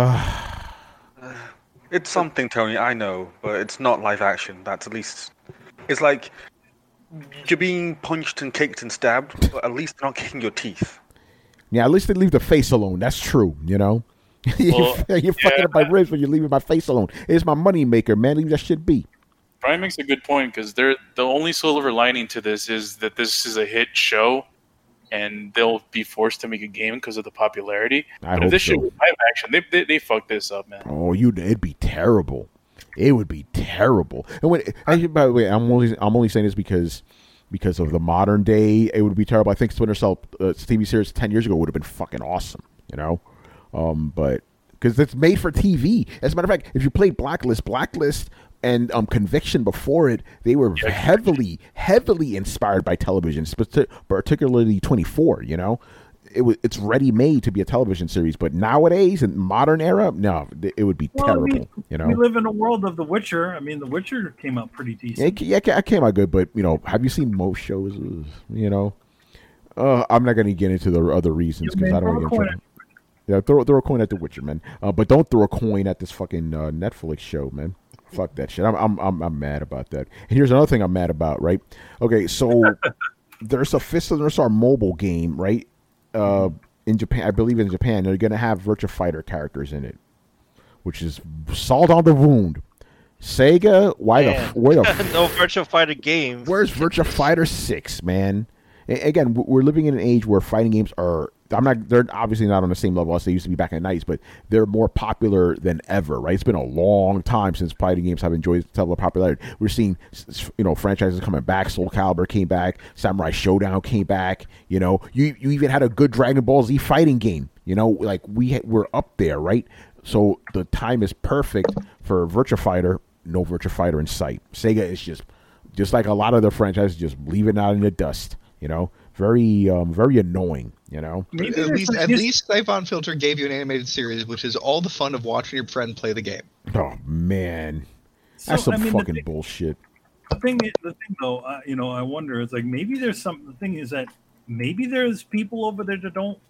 It's something, Tony, I know, but it's not live action. That's at least... It's like you're being punched and kicked and stabbed, but at least they're not kicking your teeth. Yeah, at least they leave the face alone. That's true, Well, you're fucking up my ribs when you're leaving my face alone. It's my money maker, man. Leave that shit be. Brian makes a good point, because the only silver lining to this is that this is a hit show, and they'll be forced to make a game because of the popularity. But if this shit was live action, they fucked this up, man. Oh, it'd be terrible. It would be terrible. And by the way, I'm only saying this because of the modern day, it would be terrible. I think Splinter Cell TV series 10 years ago would have been fucking awesome, But because it's made for TV. As a matter of fact, if you played Blacklist and Conviction before it, they were heavily inspired by television, particularly 24. You know, it's ready made to be a television series. But nowadays, in modern era, no, it would be terrible. I mean, you know, we live in a world of The Witcher. I mean, The Witcher came out pretty decent. Yeah, it came out good. But you know, have you seen most shows? You know, I'm not going to get into the other reasons because I don't want to get in trouble. Yeah, throw a coin at The Witcher, man. But don't throw a coin at this fucking Netflix show, man. Fuck that shit. I'm mad about that. And here's another thing I'm mad about, right? Okay, so there's a Fist of the North Star mobile game, right? In Japan, I believe in Japan, they're gonna have Virtua Fighter characters in it, which is salt on the wound. Sega, where the no Virtua Fighter games? Where's Virtua Fighter 6, man? Again, we're living in an age where fighting games are. They're obviously not on the same level as they used to be back in the 90s, but they're more popular than ever, right? It's been a long time since fighting games have enjoyed this level of popularity. We're seeing, you know, franchises coming back. Soul Calibur came back. Samurai Showdown came back. You know, you even had a good Dragon Ball Z fighting game. You know, like we're up there, right? So the time is perfect for Virtua Fighter. No Virtua Fighter in sight. Sega is just like a lot of the franchises, just leaving out in the dust. You know, very annoying. You know, at least Siphon Filter gave you an animated series, which is all the fun of watching your friend play the game. Oh man, that's some fucking bullshit. The thing though, you know, I wonder. It's like maybe there's some. The thing is that maybe there's people over there that don't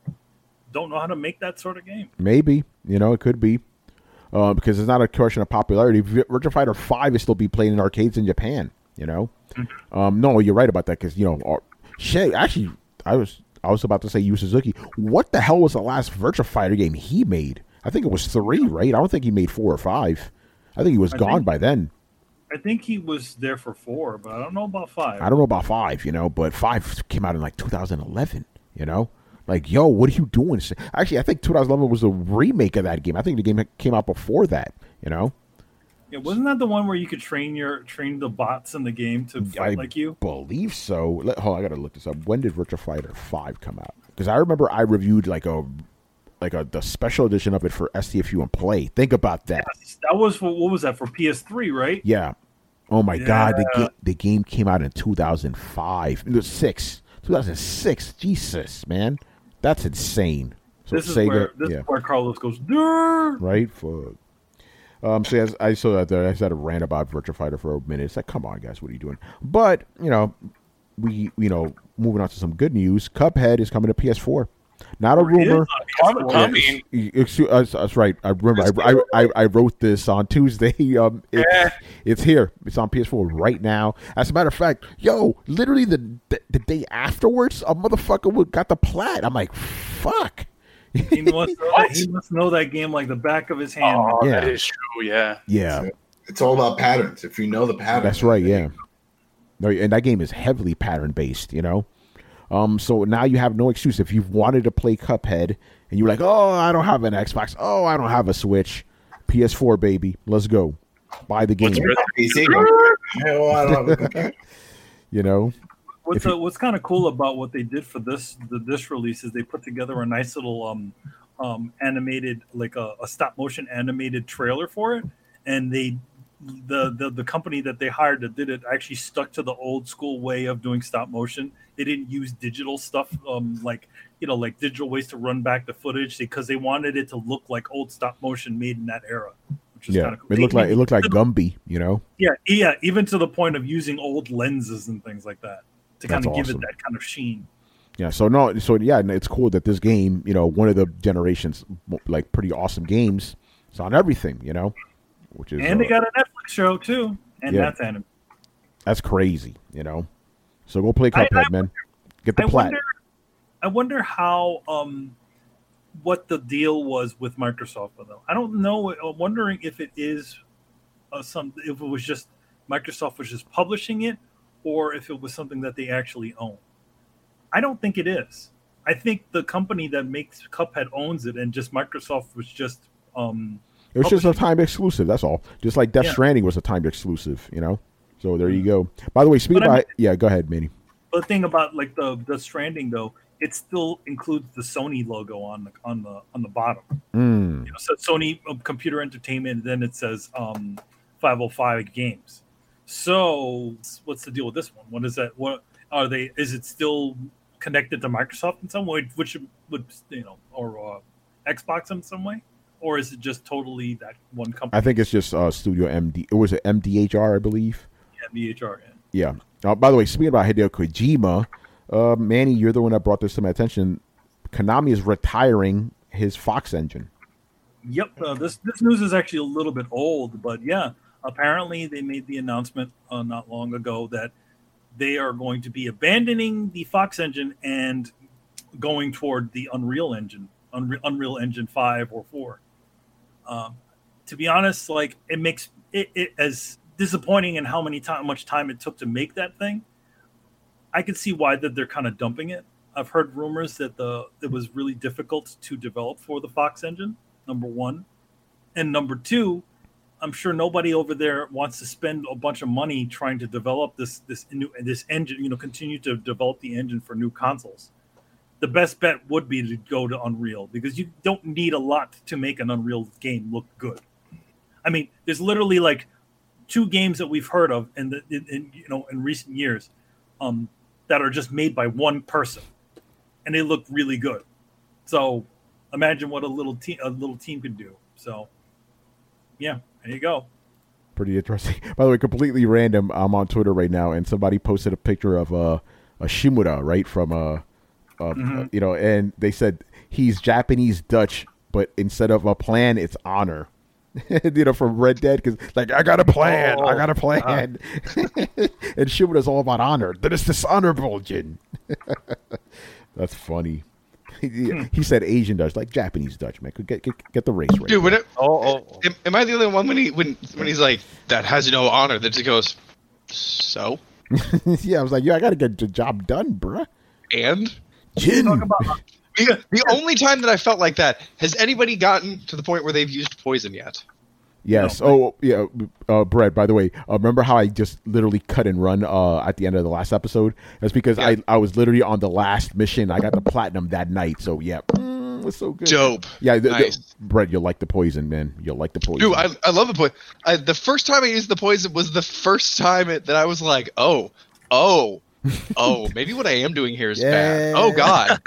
know how to make that sort of game. Maybe, you know, it could be because it's not a question of popularity. Virtua Fighter 5 is still be played in arcades in Japan. You know, no, you're right about that because you know, shit. Actually, I was about to say Yu Suzuki. What the hell was the last Virtua Fighter game he made? I think it was 3, right? I don't think he made 4 or 5. I think he was gone by then. I think he was there for 4, but I don't know about 5. I don't know about 5, you know, but 5 came out in like 2011, you know? Like, yo, what are you doing? Actually, I think 2011 was a remake of that game. I think the game came out before that, you know? Yeah, wasn't that the one where you could train the bots in the game to fight like you? I believe so. Hold on, I gotta look this up. When did Virtua Fighter 5 come out? Because I remember I reviewed the special edition of it for STFU and Play. Think about that. Yes, that was for what was that for PS3, right? Yeah. Oh my God, the game came out in 2005. 2006. Jesus, man, that's insane. So this is where Carlos goes, Durr! Right? Fuck. So I saw that there. I had a rant about Virtua Fighter for a minute. It's like, come on, guys, what are you doing? But you know, moving on to some good news. Cuphead is coming to PS4. Not a rumor. That's right. I remember. I wrote this on Tuesday. It's here. It's on PS4 right now. As a matter of fact, literally the day afterwards, a motherfucker got the plat. I'm like, fuck. He must know that game like the back of his hand. Oh, yeah. That is true. Yeah. It's all about patterns. If you know the pattern, that's right. Yeah. No, and that game is heavily pattern based. You know. So now you have no excuse. If you've wanted to play Cuphead and you're like, oh, I don't have an Xbox. Oh, I don't have a Switch. PS4, baby. Let's go. Buy the game. You know. What's kind of cool about what they did for this release is they put together a nice little animated, like a stop motion animated trailer for it, and the company that they hired that did it actually stuck to the old school way of doing stop motion. They didn't use digital stuff, like digital ways to run back the footage because they wanted it to look like old stop motion made in that era. Which is kind of cool. It looked like Gumby, you know. Yeah, even to the point of using old lenses and things like that to kind of give it that kind of sheen. Yeah, it's cool that this game, you know, one of the generation's like pretty awesome games, it's on everything, you know. Which is, and they got a Netflix show too, and that's anime. That's crazy, you know. So go play Cuphead, man. Get the plat. I wonder how what the deal was with Microsoft though. I don't know. I'm wondering if it is if it was just Microsoft was just publishing it, or if it was something that they actually own. I don't think it is. I think the company that makes Cuphead owns it, and just Microsoft was just. It was just a timed exclusive. That's all. Just like Death Stranding was a timed exclusive, you know. So there you go. By the way, go ahead, Manny. The thing about like the Stranding though, it still includes the Sony logo on the bottom. Mm. You know, so Sony Computer Entertainment, and then it says 505 Games. So what's the deal with this one? What is that? What are they? Is it still connected to Microsoft in some way, which would or Xbox in some way, or is it just totally that one company? I think it's just Studio MD. It was MDHR, I believe. Yeah, MDHR. Yeah. By the way, speaking about Hideo Kojima, Manny, you're the one that brought this to my attention. Konami is retiring his Fox engine. Yep. This news is actually a little bit old, but yeah, apparently they made the announcement not long ago that they are going to be abandoning the Fox engine and going toward the Unreal Engine, Unreal Engine 5 or 4. To be honest, like it makes it as disappointing in how much time it took to make that thing. I can see why that they're kind of dumping it. I've heard rumors that it was really difficult to develop for the Fox engine, number one. And number two, I'm sure nobody over there wants to spend a bunch of money trying to develop this engine, continue to develop the engine for new consoles. The best bet would be to go to Unreal, because you don't need a lot to make an Unreal game look good. I mean, there's literally like 2 games that we've heard of in recent years that are just made by one person, and they look really good. So imagine what a little team could do. So yeah, there you go. Pretty interesting. By the way, completely random. I'm on Twitter right now, and somebody posted a picture of a Shimura, right, from and they said he's Japanese Dutch, but instead of a plan, it's honor. From Red Dead, because like I got a plan. And Shimura's all about honor. That is dishonorable, Jin. That's funny. He said Asian Dutch, like Japanese Dutch, man. Get the race right. Dude, am I the only one when he's like, that has no honor, that just goes, so? Yeah, I was like, I gotta get the job done, bruh. And? Jin. The only time that I felt like that, has anybody gotten to the point where they've used poison yet? Yes. No. Oh, yeah. Brett, by the way, remember how I just literally cut and run at the end of the last episode? That's because I was literally on the last mission. I got the platinum that night. So, yeah. It was so good. Dope. Yeah, nice. Brett, you'll like the poison, man. You'll like the poison. Dude, I love the poison. The first time I used the poison was the first time that I was like, oh, maybe what I am doing here is bad. Oh, God.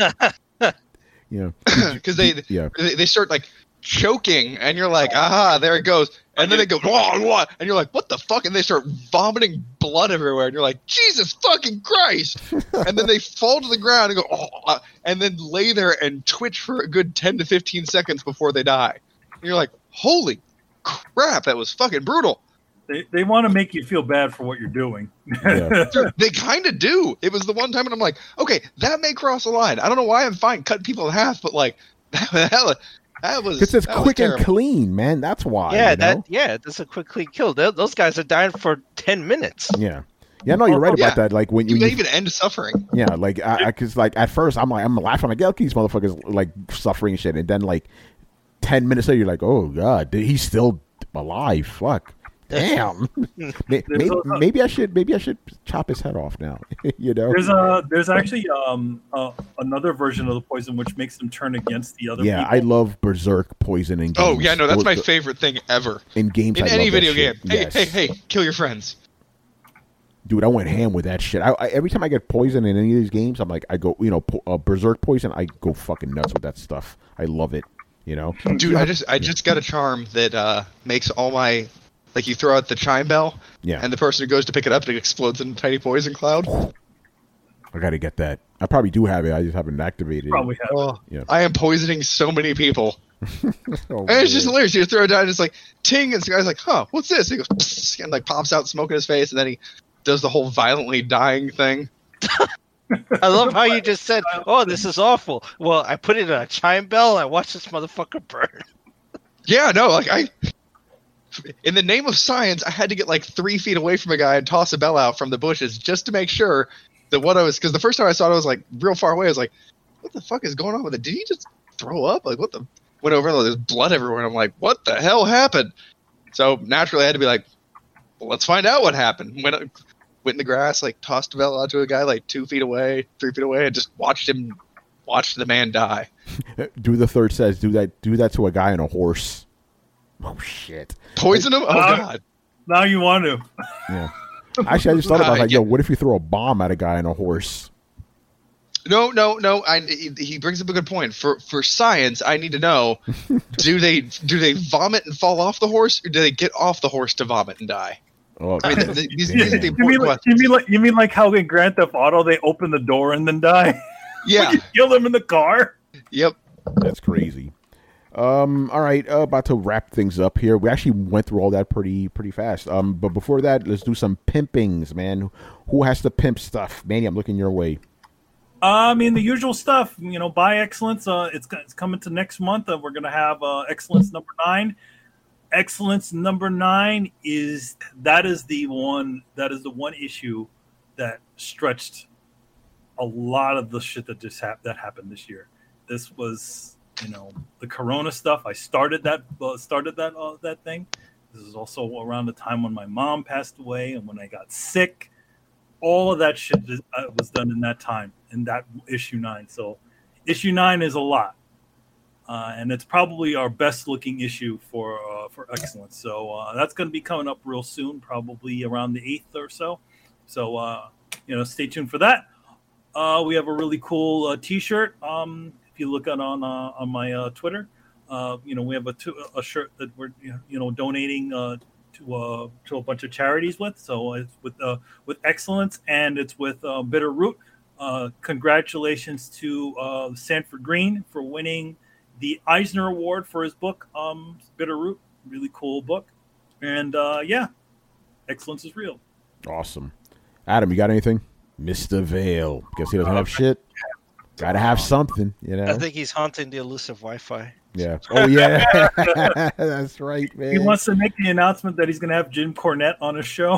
Because they start like choking, and you're like, aha, there it goes, and then they go, wah, and you're like, what the fuck? And they start vomiting blood everywhere, and you're like, Jesus fucking Christ! And then they fall to the ground and go, and then lay there and twitch for a good 10 to 15 seconds before they die. And you're like, holy crap, that was fucking brutal. They want to make you feel bad for what you're doing. Yeah. They kind of do. It was the one time, and I'm like, okay, that may cross the line. I don't know why I'm fine cutting people in half, but like, that was because it's quick and clean, man. That's why. Yeah, that's a quick, clean kill. Those guys are dying for 10 minutes. Yeah. Yeah, no, you're right about that. Like when you even end suffering. Yeah, like because like at first I'm laughing like, okay, these motherfuckers like suffering and shit, and then like 10 minutes later you're like, oh god, he's still alive. Fuck. Damn. maybe I should chop his head off now. There's actually another version of the poison which makes them turn against the other people. I love Berserk poison in games. Oh yeah, no, that's my favorite thing ever. In games, in any video game. Hey, kill your friends. Dude, I went ham with that shit. I every time I get poison in any of these games, I'm like, I go, Berserk poison, I go fucking nuts with that stuff. I love it. Dude, I just got a charm that makes all my. Like, you throw out the chime bell, and the person who goes to pick it up, it explodes in a tiny poison cloud. I gotta get that. I probably do have it. I just haven't activated it. Probably have. Oh, yeah. I am poisoning so many people. And it's just hilarious. You throw it down, and it's like, ting, and the guy's like, huh, what's this? And he goes, psst, and like pops out smoke in his face, and then he does the whole violently dying thing. I love how you just said, oh, this is awful. Well, I put it in a chime bell, and I watched this motherfucker burn. Yeah, no, like, in the name of science, I had to get like 3 feet away from a guy and toss a bell out from the bushes just to make sure that because the first time I saw it, I was like real far away. I was like, what the fuck is going on with it? Did he just throw up? Like, what the? Went over and there's blood everywhere. And I'm like, what the hell happened? So naturally I had to be like, well, let's find out what happened. Went in the grass, like tossed a bell out to a guy like 2 feet away, 3 feet away, and just watched him watch the man die. Do the third says do that to a guy on a horse. Oh shit! Poison him? Oh god! Now you want to? Yeah. Actually, I just thought about that. Yo, what if you throw a bomb at a guy on a horse? No. He brings up a good point. For science, I need to know: do they vomit and fall off the horse, or do they get off the horse to vomit and die? Oh, I mean, these are the important questions. You mean like how in Grand Theft Auto they open the door and then die? Yeah, you kill them in the car. Yep, that's crazy. All right, about to wrap things up here. We actually went through all that pretty fast. But before that, let's do some pimpings, man. Who has the pimp stuff? Manny, I'm looking your way. I mean, the usual stuff. Buy Excellence. It's coming to next month. We're gonna have Excellence number 9. Excellence number 9 is the one issue that stretched a lot of the shit that that happened this year. This was, the Corona stuff. I started that thing. This is also around the time when my mom passed away and when I got sick. All of that shit was done in that time, in that issue 9. So issue 9 is a lot. And it's probably our best looking issue for Excellence. So that's going to be coming up real soon, probably around the 8th or so. So, stay tuned for that. We have a really cool T-shirt. If you look on my Twitter, we have a shirt that we're donating to a bunch of charities with. So it's with Excellence, and it's with Bitter Root. Congratulations to Sanford Green for winning the Eisner Award for his book, Bitter Root. Really cool book. And Excellence is real. Awesome. Adam, you got anything? Mr. Vale. Guess he doesn't have shit. Gotta have something, I think he's haunting the elusive Wi-Fi. Yeah. Oh, yeah. That's right, man. He wants to make the announcement that he's going to have Jim Cornette on his show.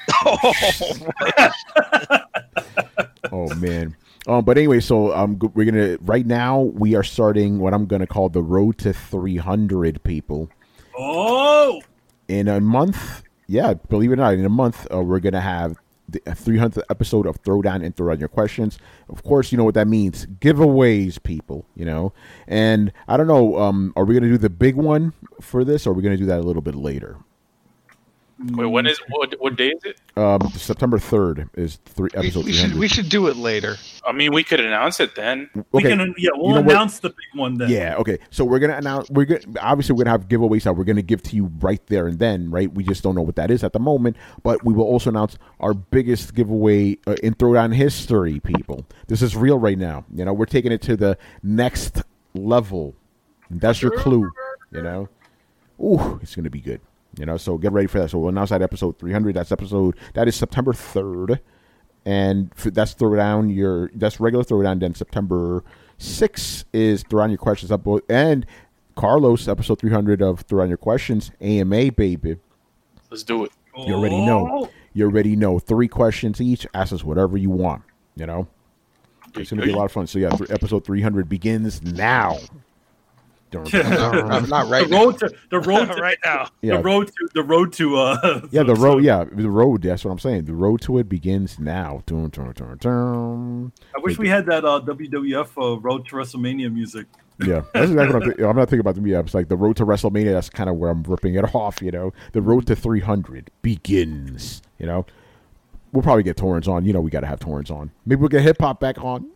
Oh, man. But anyway, so we're gonna right now we are starting what I'm gonna call the road to 300 people. Oh, in a month, yeah, believe it or not, in a month we're gonna have the 300th episode of Throwdown and Throw Down Your Questions. Of course, you know what that means: giveaways, people. And I don't know, are we gonna do the big one for this, or are we gonna do that a little bit later? Wait, what day is it? September 3rd is episode 300. We should do it later. I mean, we could announce it then. Okay. We'll announce the big one then. Yeah, okay. So we're gonna announce. Obviously we're gonna have giveaways that we're gonna give to you right there and then, right? We just don't know what that is at the moment, but we will also announce our biggest giveaway in Throwdown history. People, this is real right now. We're taking it to the next level. And that's your clue. Ooh, it's gonna be good. So get ready for that. So we'll announce that episode 300. That is September 3rd. And that's Throwdown that's regular Throwdown. Then September 6th is Throw Down Your Questions up. And Carlos, episode 300 of Throw Down Your Questions, AMA, baby. Let's do it. You already know. 3 questions each. Ask us whatever you want. It's going to be a lot of fun. So yeah, episode 300 begins now. Not right now. The road. That's what I'm saying. The road to it begins now. Dun, dun, dun, dun. I wish we had that WWF Road to WrestleMania music. Yeah, that's exactly what I'm not thinking about the it's like the road to WrestleMania. That's kind of where I'm ripping it off. The road to 300 begins. We'll probably get Torrens on. We got to have Torrens on. Maybe we'll get hip hop back on.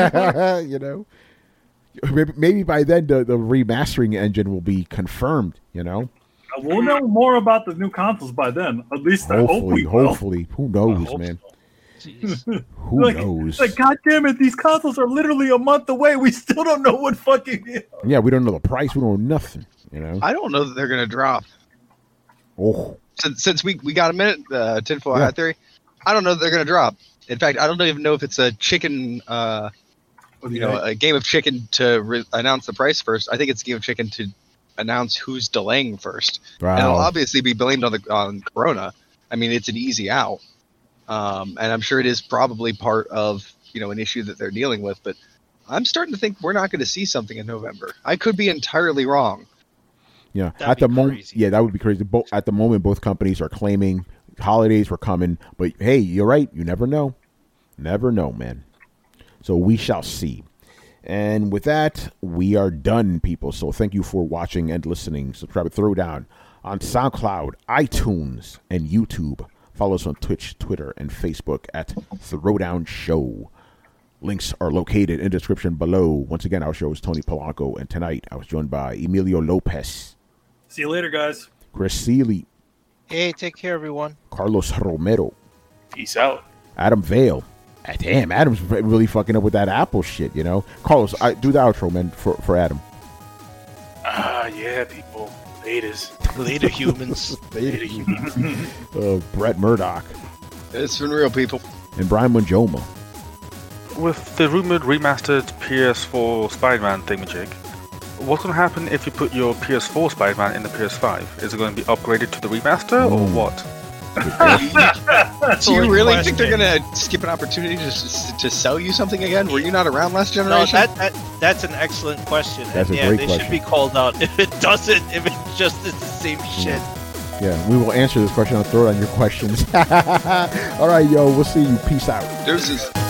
Maybe by then the remastering engine will be confirmed. We'll know more about the new consoles by then. At least hopefully. Who knows, man? Who knows? Like, God damn it! These consoles are literally a month away. We still don't know what fucking. Yeah, we don't know the price. We don't know nothing. I don't know that they're gonna drop. Oh, since we got a minute, tinfoil hat theory. I don't know that they're gonna drop. In fact, I don't even know if it's a chicken. A game of chicken to announce the price first. I think it's a game of chicken to announce who's delaying first. Wow. And it'll obviously be blamed on Corona. I mean, it's an easy out. And I'm sure it is probably part of, an issue that they're dealing with. But I'm starting to think we're not going to see something in November. I could be entirely wrong. Yeah. At the moment, yeah, that would be crazy. At the moment, both companies are claiming holidays were coming. But, hey, you're right. You never know. Never know, man. So we shall see. And with that, we are done, people. So thank you for watching and listening. Subscribe to Throwdown on SoundCloud, iTunes, and YouTube. Follow us on Twitch, Twitter, and Facebook at Throwdown Show. Links are located in the description below. Once again, our show is Tony Polanco, and tonight I was joined by Emilio Lopez. See you later, guys. Chris Seeley. Hey, take care, everyone. Carlos Romero. Peace out. Adam Vale. Damn, Adam's really fucking up with that Apple shit, you know? Carlos, do the outro, man, for Adam. Yeah, people. Betas. Later, humans. Later, humans. Brett Murdoch. It's been real, people. And Brian Monjoma. With the rumored remastered PS4 Spider-Man thingamajig, what's going to happen if you put your PS4 Spider-Man in the PS5? Is it going to be upgraded to the remaster or what? Do you really think they're going to skip an opportunity to sell you something again? Were you not around last generation? No, that's an excellent question. That's a great question. They should be called out if it doesn't, if it just is the same shit. Yeah, we will answer this question. I'll throw it on your questions. All right, yo, we'll see you. Peace out. Deuces.